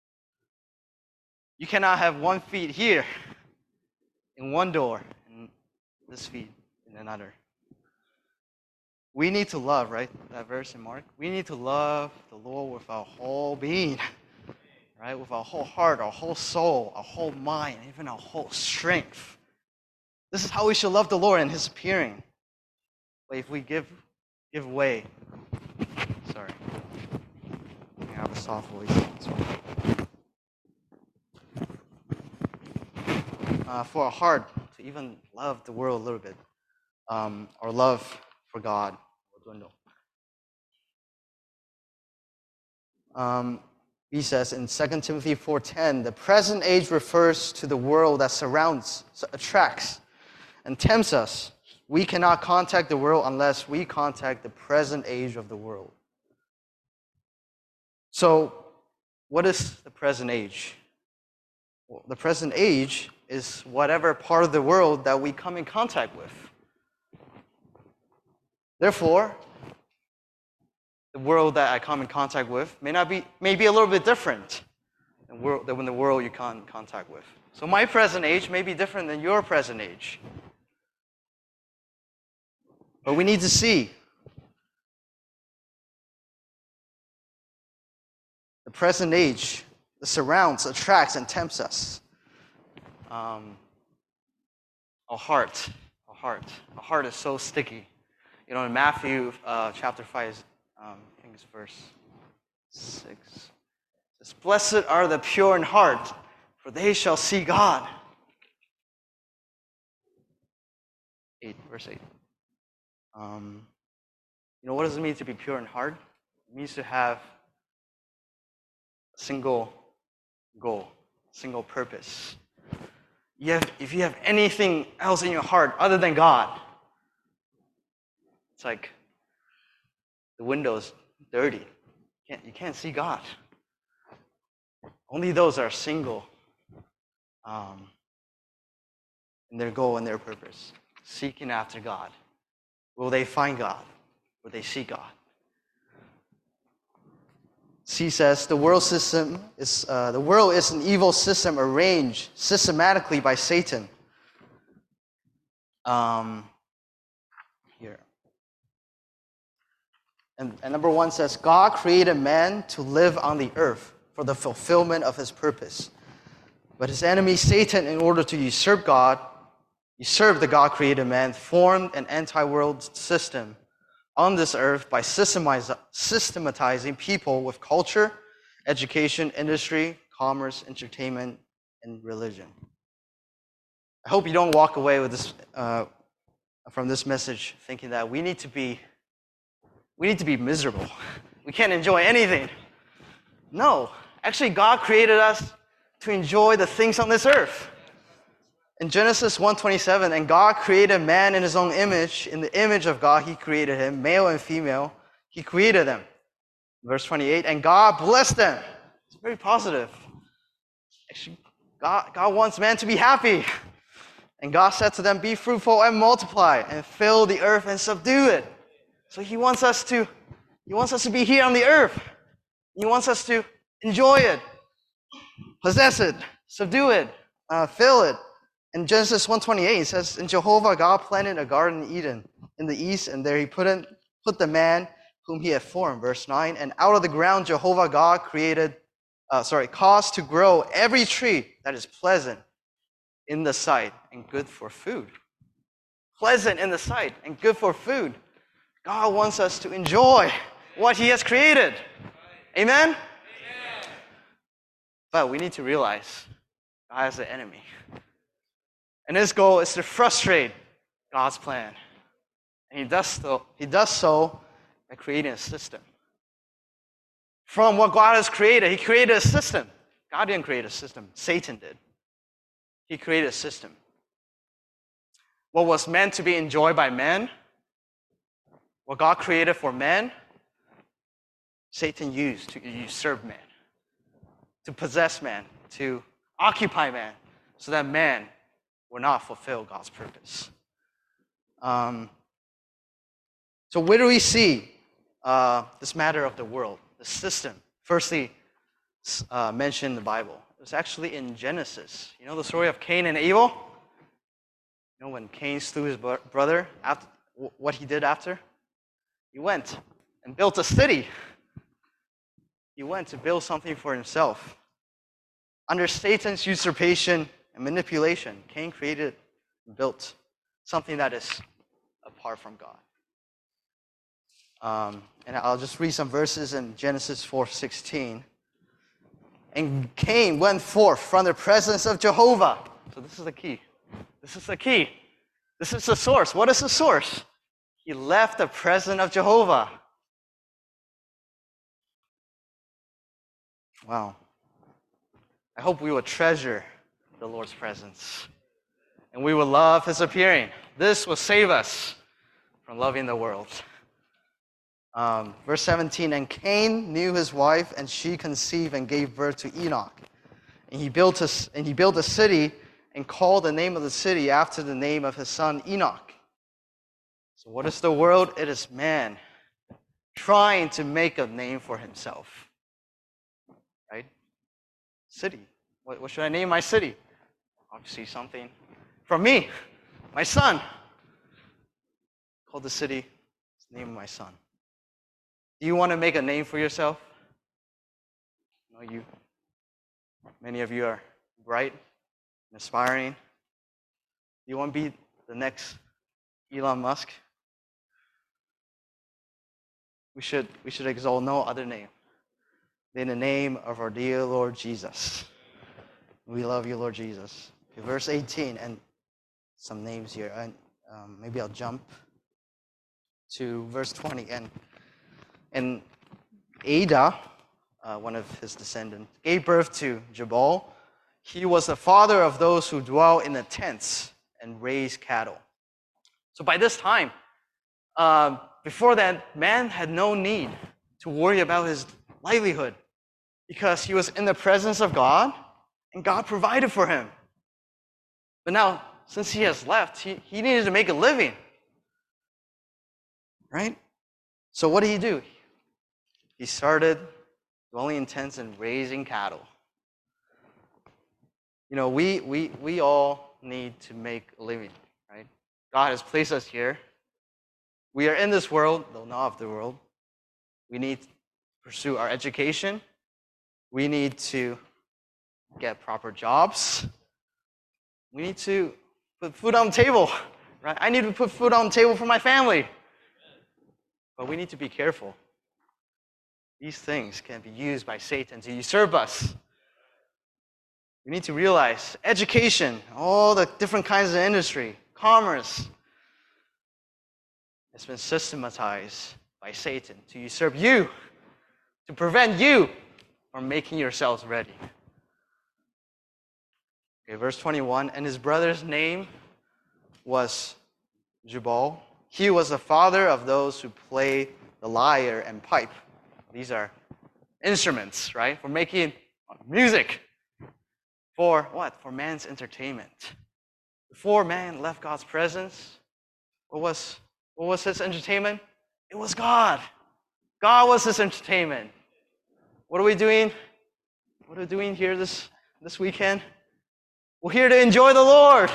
You cannot have one feet here in one door and this feet in another. We need to love, right? That verse in Mark. We need to love the Lord with our whole being, right? With our whole heart, our whole soul, our whole mind, even our whole strength. This is how we should love the Lord and his appearing. But if we give give way, sorry, I have a soft voice. Uh, for our heart to even love the world a little bit, um, our love for God will dwindle. Um, he says in Second Timothy four ten, the present age refers to the world that surrounds, attracts, and tempts us. We cannot contact the world unless we contact the present age of the world. So, what is the present age? The present age is whatever part of the world that we come in contact with. Therefore, the world that I come in contact with may not be, may be a little bit different than, world, than the world you come in contact with. So my present age may be different than your present age. But we need to see the present age, the surrounds, attracts, and tempts us. Um, our heart, our heart, our heart is so sticky. You know, in Matthew uh, chapter five, um, I think it's verse six. It says, "Blessed are the pure in heart, for they shall see God." Eight, verse eight. Um, you know, what does it mean to be pure in heart? It means to have a single goal, single purpose. You have, if you have anything else in your heart other than God, it's like the window's dirty. You can't, you can't see God. Only those are single um, in their goal and their purpose, seeking after God. Will they find God? Will they see God? C says the world system is uh, the world is an evil system arranged systematically by Satan. Um, here. And, and number one says, God created man to live on the earth for the fulfillment of his purpose. But his enemy Satan, in order to usurp God, usurp the God-created man, formed an anti-world system on this earth by systematizing people with culture, education, industry, commerce, entertainment, and religion. I hope you don't walk away with this uh, from this message thinking that we need to be we need to be miserable. We can't enjoy anything. No, actually, God created us to enjoy the things on this earth. In Genesis one twenty-seven, and God created man in his own image. In the image of God, he created him, male and female. He created them. Verse twenty-eight, and God blessed them. It's very positive. Actually, God, God wants man to be happy. And God said to them, be fruitful and multiply and fill the earth and subdue it. So he wants us to, he wants us to be here on the earth. He wants us to enjoy it, possess it, subdue it, uh, fill it. In Genesis one twenty-eight, it says, and Jehovah God planted a garden in Eden in the east, and there he put in, put the man whom he had formed. Verse nine, and out of the ground Jehovah God created, uh, sorry, caused to grow every tree that is pleasant in the sight and good for food. Pleasant in the sight and good for food. God wants us to enjoy what he has created. Amen? Amen. But we need to realize God is the enemy. And his goal is to frustrate God's plan. And he does so, he does so by creating a system. From what God has created, he created a system. God didn't create a system. Satan did. He created a system. What was meant to be enjoyed by man, what God created for man, Satan used to usurp man, to possess man, to occupy man, so that man will not fulfill God's purpose. Um, so where do we see uh, this matter of the world, the system? Firstly, uh, mentioned in the Bible. It was actually in Genesis. You know the story of Cain and Abel? You know when Cain slew his brother, after, what he did after? He went and built a city. He went to build something for himself. Under Satan's usurpation and manipulation, Cain created and built something that is apart from God. Um, and I'll just read some verses in Genesis four sixteen. And Cain went forth from the presence of Jehovah. So this is the key. This is the key. This is the source. What is the source? He left the presence of Jehovah. Wow. I hope we will treasure the Lord's presence. And we will love his appearing. This will save us from loving the world. Um, verse seventeen, and Cain knew his wife, and she conceived and gave birth to Enoch. And he built a, and he built a city and called the name of the city after the name of his son Enoch. So what is the world? It is man trying to make a name for himself. Right? City. What, what should I name my city? Obviously something from me, my son. Called the city, it's the name of my son. Do you want to make a name for yourself? No, you. Many of you are bright and aspiring. Do you want to be the next Elon Musk? We should, we should exalt no other name than the name of our dear Lord Jesus. We love you, Lord Jesus. Okay, verse eighteen, and some names here. And um, maybe I'll jump to verse twenty. And, and Ada, uh, one of his descendants, gave birth to Jabal. He was the father of those who dwell in the tents and raise cattle. So by this time, uh, before that, man had no need to worry about his livelihood because he was in the presence of God and God provided for him. But now, since he has left, he, he needed to make a living. Right? So what did he do? He started dwelling in tents and raising cattle. You know, we, we, we all need to make a living, right? God has placed us here. We are in this world, though not of the world. We need to pursue our education. We need to get proper jobs. We need to put food on the table, right? I need to put food on the table for my family. But we need to be careful. These things can be used by Satan to usurp us. We need to realize education, all the different kinds of industry, commerce, it's been systematized by Satan to usurp you, to prevent you from making yourselves ready. Okay, verse twenty-one, and his brother's name was Jubal. He was the father of those who play the lyre and pipe. These are instruments, right? For making music. For what? For man's entertainment. Before man left God's presence, what was, what was his entertainment? It was God. God was his entertainment. What are we doing? What are we doing here this, this weekend? We're here to enjoy the Lord.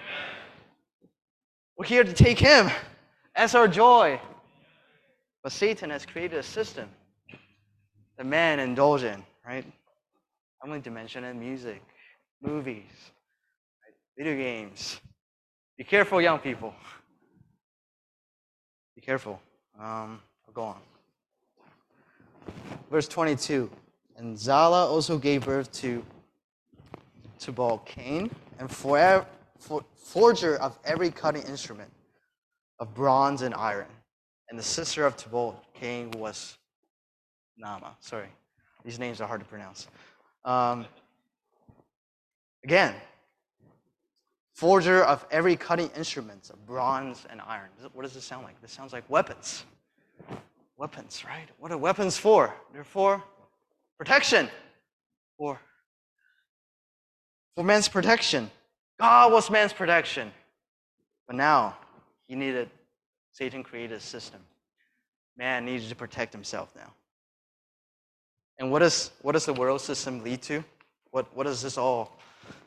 We're here to take him as our joy. But Satan has created a system that man indulge in, right? I'm going to mention it, music, movies, right? Video games. Be careful, young people. Be careful. Um, I'll go on. Verse twenty-two. And Zala also gave birth to Tubal Cain, and for, for forger of every cutting instrument of bronze and iron. And the sister of Tubal Cain was Naamah. Sorry, these names are hard to pronounce. Um, again, forger of every cutting instruments of bronze and iron. What does this sound like? This sounds like weapons. Weapons, right? What are weapons for? They're for protection. For, for man's protection. God was man's protection. But now, he needed, Satan created a system. Man needed to protect himself now. And what, is, what does the world system lead to? What, what does this all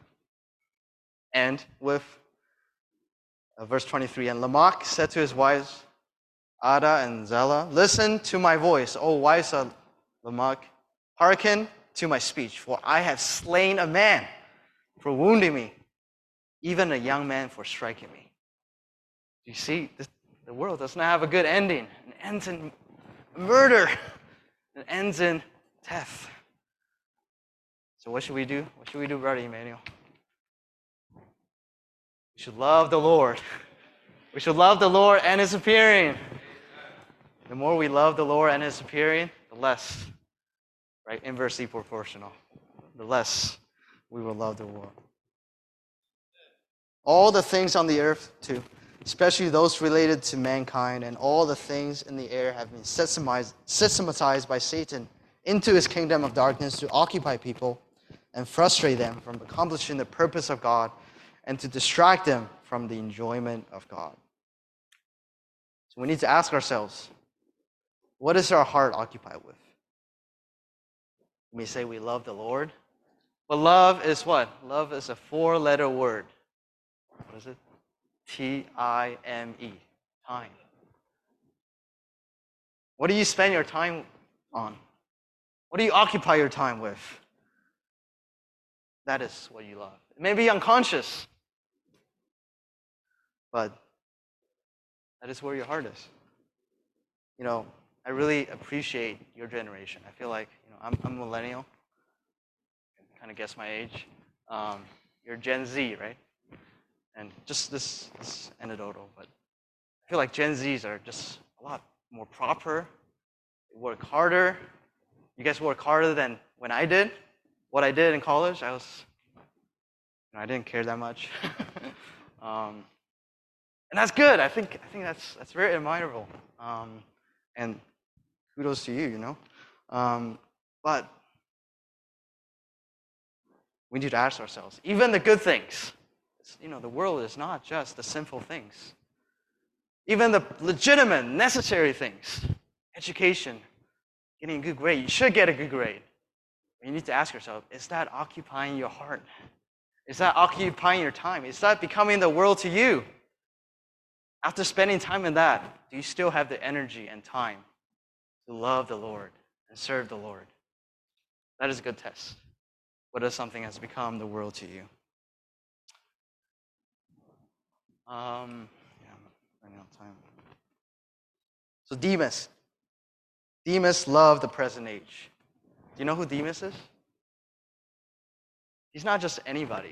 end with? Uh, verse twenty-three, and Lamech said to his wives, Ada and Zillah, listen to my voice, O wives of Lamech, hearken to my speech, for I have slain a man for wounding me, even a young man for striking me. You see, this, the world does not have a good ending. It ends in murder. It ends in death. So what should we do? What should we do, Brother Emmanuel? We should love the Lord. We should love the Lord and his appearing. The more we love the Lord and his appearing, the less, right, inversely proportional, the less we will love the world. All the things on the earth, too, especially those related to mankind, and all the things in the air have been systematized, systematized by Satan into his kingdom of darkness to occupy people and frustrate them from accomplishing the purpose of God and to distract them from the enjoyment of God. So we need to ask ourselves, what is our heart occupied with? We may say we love the Lord, but love is what? Love is a four-letter word. What is it? T I M E, time. What do you spend your time on? What do you occupy your time with? That is what you love. It may be unconscious, but that is where your heart is. You know, I really appreciate your generation. I feel like, you know, I'm, I'm a millennial. You can kind of guess my age. Um, you're Gen Z, right? And just this, this anecdotal, but I feel like Gen Zs are just a lot more proper. They work harder. You guys work harder than when I did. What I did in college, I was, you know, I didn't care that much. um, and that's good. I think I think that's that's very admirable. Um, and kudos to you, you know. Um, but we need to ask ourselves, even the good things. You know, the world is not just the sinful things. Even the legitimate, necessary things. Education, getting a good grade. You should get a good grade. You need to ask yourself, is that occupying your heart? Is that occupying your time? Is that becoming the world to you? After spending time in that, do you still have the energy and time to love the Lord and serve the Lord? That is a good test. Whether something has become the world to you. Um, yeah, I'm running out of time. So Demas. Demas loved the present age. Do you know who Demas is? He's not just anybody.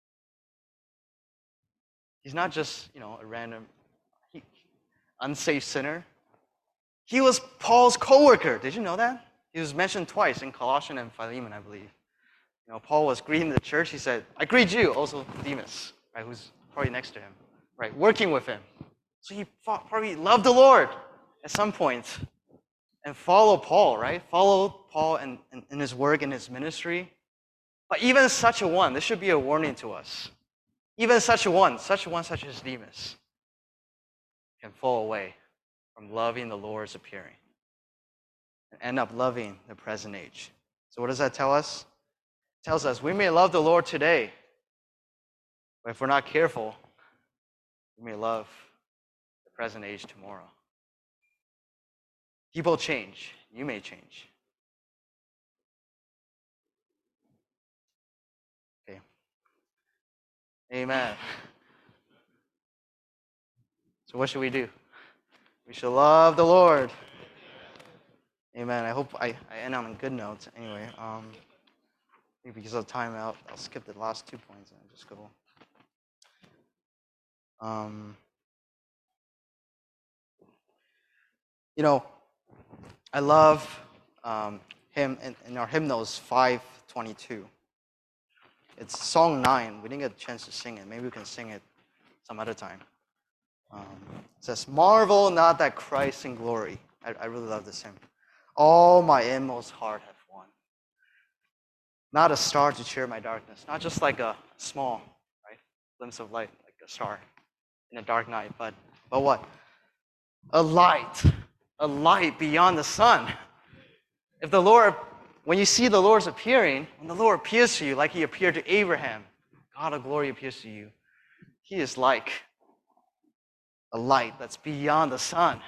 He's not just, you know, a random he, unsafe sinner. He was Paul's co-worker. Did you know that? He was mentioned twice in Colossians and Philemon, I believe. You know, Paul was greeting the church. He said, I greet you, also Demas, right, who's probably next to him, right, working with him. So he probably loved the Lord at some point and followed Paul, right? Followed Paul in, in, in his work, in his ministry. But even such a one, this should be a warning to us. Even such a one, such a one such as Demas, can fall away from loving the Lord's appearing and end up loving the present age. So what does that tell us? It tells us we may love the Lord today, but if we're not careful, we may love the present age tomorrow. People change. You may change. Okay. Amen. So what should we do? We should love the Lord. Amen. I hope I, I end on a good note. Anyway, um, because of time, I'll, I'll skip the last two points and just go. Um, you know, I love um, hymn in, in our hymnals five twenty-two. It's song nine. We didn't get a chance to sing it. Maybe we can sing it some other time. Um, it says, marvel not that Christ in glory. I, I really love this hymn. All my inmost heart hath won. Not a star to cheer my darkness. Not just like a small, right, glimpse of light, like a star in a dark night, but but what? A light. A light beyond the sun. If the Lord, when you see the Lord's appearing, when the Lord appears to you like he appeared to Abraham, God of glory appears to you, he is like a light that's beyond the sun.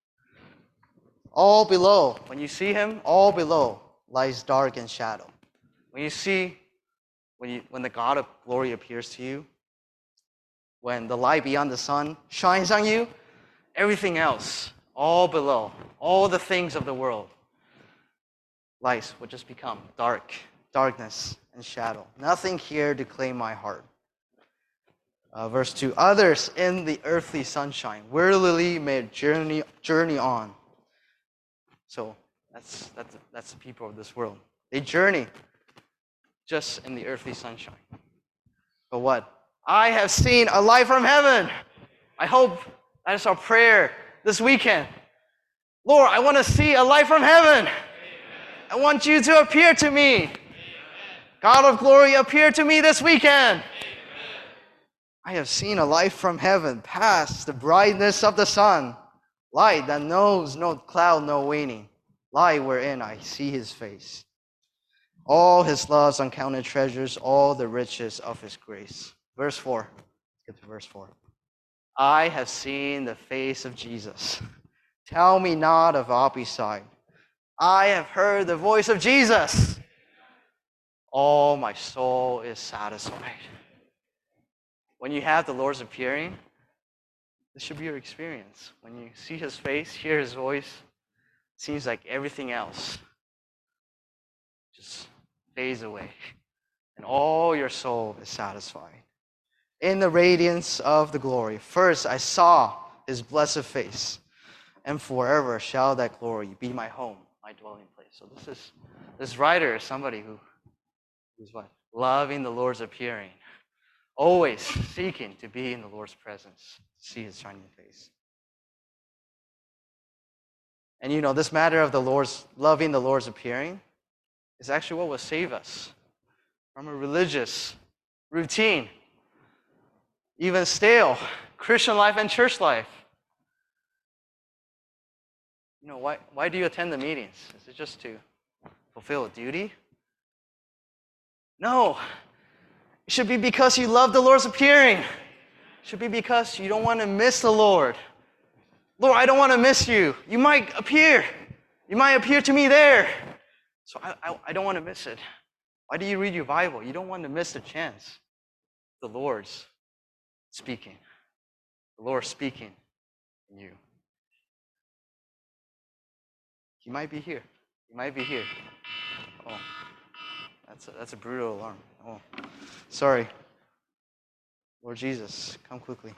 All below, when you see him, all below lies dark and shadow. When you see, when, you, when the God of glory appears to you, when the light beyond the sun shines on you, everything else, all below, all the things of the world, lights would just become dark, darkness and shadow. Nothing here to claim my heart. Uh, verse two, others in the earthly sunshine wearily may journey journey on. So that's that's that's the people of this world. They journey just in the earthly sunshine. But what? I have seen a light from heaven. I hope that is our prayer this weekend. Lord, I want to see a light from heaven. Amen. I want you to appear to me. Amen. God of glory, appear to me this weekend. I have seen a light from heaven pass the brightness of the sun, light that knows no cloud, no waning, light wherein I see his face. All his love's uncounted treasures, all the riches of his grace. Verse four. Let's get to verse four. I have seen the face of Jesus. Tell me not of aught beside. I have heard the voice of Jesus. All my soul is satisfied. When you have the Lord's appearing, this should be your experience. When you see his face, hear his voice, it seems like everything else just fades away. And all your soul is satisfied. In the radiance of the glory, first I saw his blessed face, and forever shall that glory be my home, my dwelling place. So this is this writer is somebody who is what? Loving the Lord's appearing. Always seeking to be in the Lord's presence, to see his shining face. And you know, this matter of the Lord's loving the Lord's appearing is actually what will save us from a religious routine, even stale Christian life and church life. You know, why, why do you attend the meetings? Is it just to fulfill a duty? No. It should be because you love the Lord's appearing. It should be because you don't want to miss the Lord. Lord, I don't want to miss you. You might appear. You might appear to me there. So I, I, I don't want to miss it. Why do you read your Bible? You don't want to miss the chance. The Lord's speaking. The Lord speaking in you. He might be here. He might be here. Oh, that's a, that's a brutal alarm. Oh, sorry. Lord Jesus, come quickly.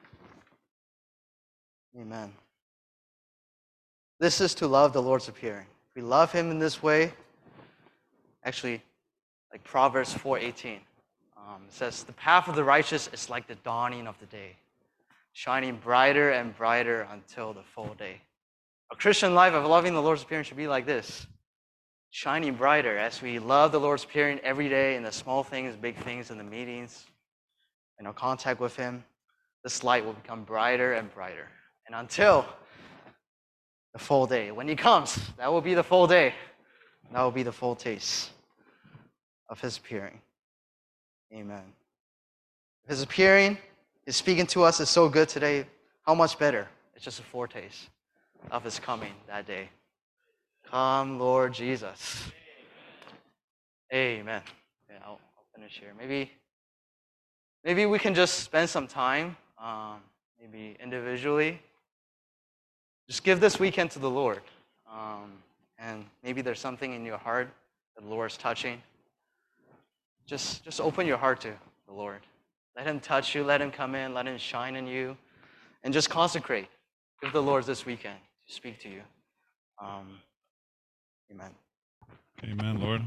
Amen. This is to love the Lord's appearing. If we love him in this way, actually, like Proverbs four eighteen, um, it says, the path of the righteous is like the dawning of the day, shining brighter and brighter until the full day. A Christian life of loving the Lord's appearing should be like this, shining brighter as we love the Lord's appearing every day in the small things, big things, in the meetings, in our contact with him. This light will become brighter and brighter. And until the full day. When he comes, that will be the full day. That will be the full taste of his appearing. Amen. His appearing, his speaking to us is so good today. How much better? It's just a foretaste of his coming that day. Come, Lord Jesus. Amen. Yeah, I'll, I'll finish here. Maybe, maybe we can just spend some time, um, maybe individually. Just give this weekend to the Lord. Um, and maybe there's something in your heart that the Lord is touching. Just, just open your heart to the Lord. Let him touch you. Let him come in. Let him shine in you. And just consecrate. Give the Lord this weekend to speak to you. Um, amen. Amen, Lord.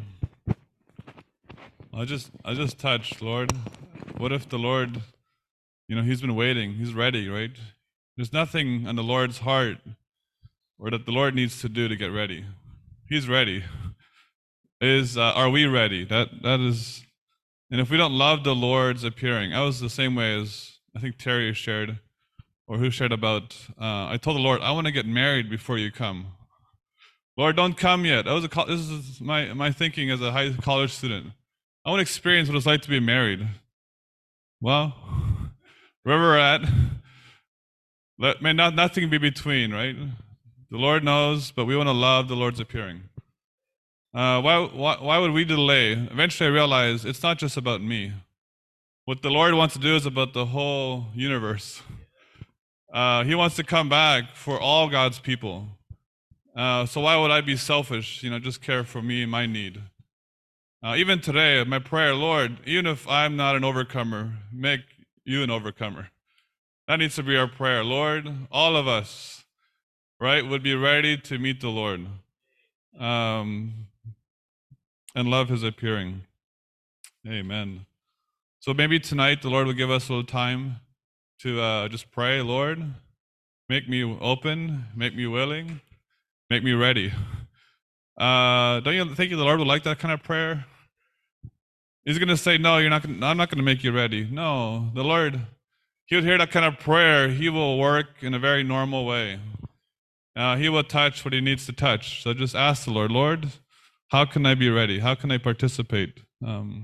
I just, I just touched, Lord. What if the Lord, you know, he's been waiting. He's ready, right? There's nothing on the Lord's heart or that the Lord needs to do to get ready. He's ready. Is uh, are we ready? That that is, and if we don't love the Lord's appearing, I was the same way as I think Terry shared, or who shared about. Uh, I told the Lord, I want to get married before you come. Lord, don't come yet. I was a, this is my my thinking as a high college student. I want to experience what it's like to be married. Well, where we're at. Let may not nothing be between, right? The Lord knows, but we want to love the Lord's appearing. Uh, why, why why would we delay? Eventually, I realized it's not just about me. What the Lord wants to do is about the whole universe. Uh, he wants to come back for all God's people. Uh, so why would I be selfish? You know, just care for me and my need. Uh, even today, my prayer, Lord, even if I'm not an overcomer, make you an overcomer. That needs to be our prayer. Lord, all of us, right, would be ready to meet the Lord um, and love his appearing. Amen. So maybe tonight the Lord will give us a little time to uh, just pray, Lord, make me open, make me willing, make me ready. Uh, don't you think the Lord would like that kind of prayer? He's going to say, no, you're not gonna, I'm not going to make you ready. No, the Lord, he would hear that kind of prayer. He will work in a very normal way. Uh, he will touch what he needs to touch. So just ask the Lord, Lord, how can I be ready? How can I participate? Um,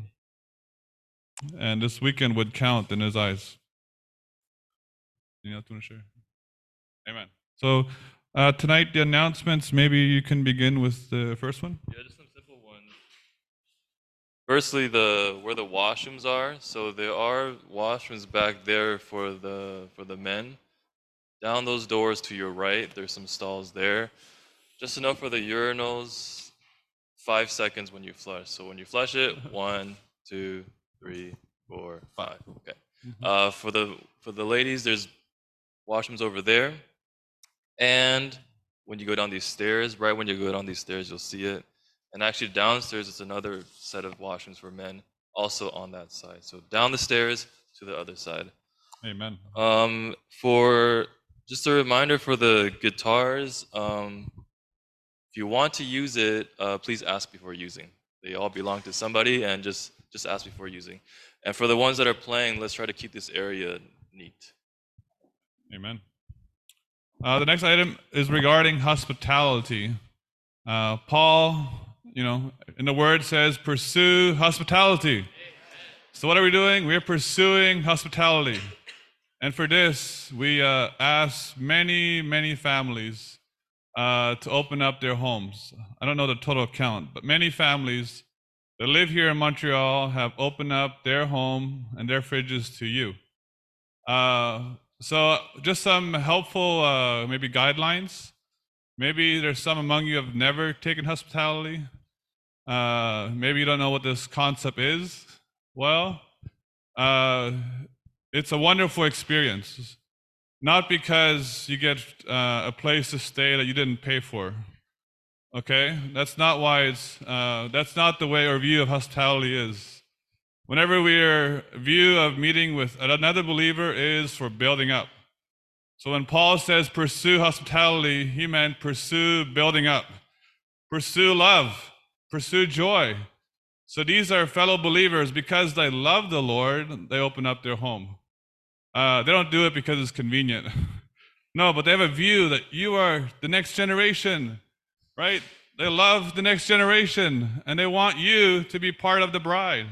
and this weekend would count in his eyes. You know, to share. Amen. So uh, tonight, the announcements, maybe you can begin with the first one. Yeah, just some simple ones. Firstly, the where the washrooms are. So there are washrooms back there for the for the men. Down those doors to your right, there's some stalls there. Just to know for the urinals, five seconds when you flush. So when you flush it, one, two, three, four, five. Okay. Mm-hmm. Uh, for the for the ladies, there's washrooms over there. And when you go down these stairs, right when you go down these stairs, you'll see it. And actually downstairs, it's another set of washrooms for men, also on that side. So down the stairs to the other side. Amen. Um, for just a reminder for the guitars, um, if you want to use it, uh, please ask before using. They all belong to somebody, and just just ask before using. And for the ones that are playing, let's try to keep this area neat. Amen. Uh, the next item is regarding hospitality. Uh, Paul, you know, in the word says, pursue hospitality. So what are we doing? We're pursuing hospitality. And for this, we uh, ask many, many families uh, to open up their homes. I don't know the total count, but many families that live here in Montreal have opened up their home and their fridges to you. Uh, so just some helpful uh, maybe guidelines. Maybe there's some among you who have never taken hospitality. Uh, maybe you don't know what this concept is. Well, uh, it's a wonderful experience. Not because you get uh, a place to stay that you didn't pay for. Okay? That's not why it's, uh, that's not the way our view of hospitality is. Whenever we're view of meeting with another believer is for building up. So when Paul says pursue hospitality, he meant pursue building up, pursue love, pursue joy. So these are fellow believers. Because they love the Lord, they open up their home. Uh, they don't do it because it's convenient. No, but they have a view that you are the next generation, right? They love the next generation, and they want you to be part of the bride.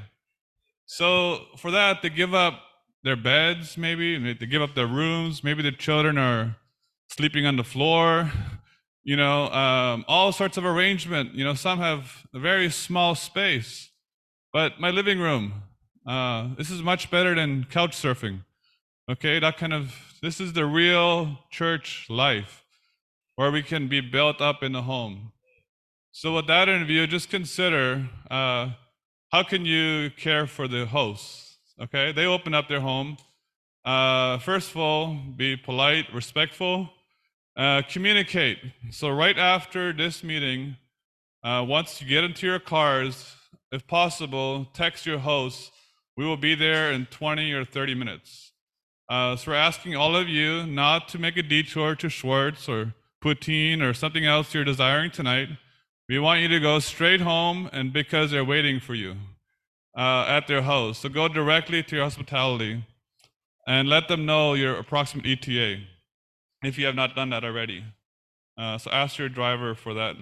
So for that, they give up their beds, maybe, and they give up their rooms. Maybe the children are sleeping on the floor. You know, um, all sorts of arrangement. You know, some have a very small space. But my living room, uh, this is much better than couch surfing. Okay, that kind of, this is the real church life where we can be built up in the home. So with that in view, just consider uh, how can you care for the hosts? Okay, they open up their home. Uh, first of all, be polite, respectful, uh, communicate. So right after this meeting, uh, once you get into your cars, if possible, text your host. We will be there in twenty or thirty minutes. Uh, so we're asking all of you not to make a detour to Schwartz or Poutine or something else you're desiring tonight. We want you to go straight home, and because they're waiting for you uh, at their house. So go directly to your hospitality and let them know your approximate E T A if you have not done that already. Uh, so ask your driver for that.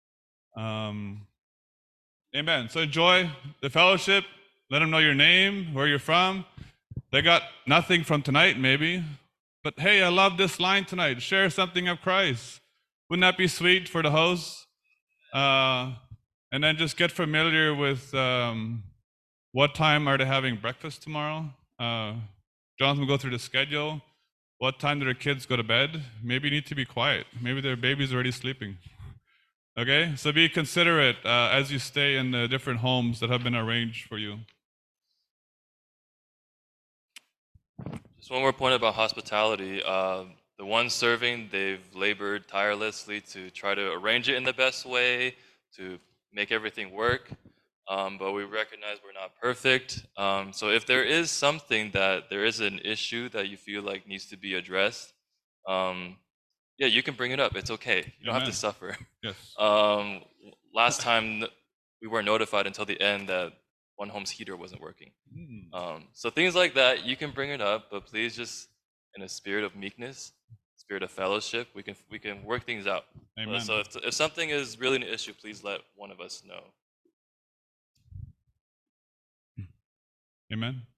Um, amen. So enjoy the fellowship. Let them know your name, where you're from. They got nothing from tonight, maybe. But hey, I love this line tonight. Share something of Christ. Wouldn't that be sweet for the host? Uh, and then just get familiar with um, what time are they having breakfast tomorrow. Uh, Jonathan will go through the schedule. What time do their kids go to bed? Maybe you need to be quiet. Maybe their baby's already sleeping. Okay? So be considerate uh, as you stay in the different homes that have been arranged for you. Just one more point about hospitality. Uh, the ones serving, they've labored tirelessly to try to arrange it in the best way, to make everything work. Um, but we recognize we're not perfect. Um, so if there is something that there is an issue that you feel like needs to be addressed, um, yeah, you can bring it up. It's okay. You don't Amen. have to suffer. Yes. Um, last time we weren't notified until the end that one home's heater wasn't working. Mm. Um, so things like that, you can bring it up, but please just in a spirit of meekness, spirit of fellowship, we can we can work things out. Uh, Amen. so if, if something is really an issue, please let one of us know. Amen.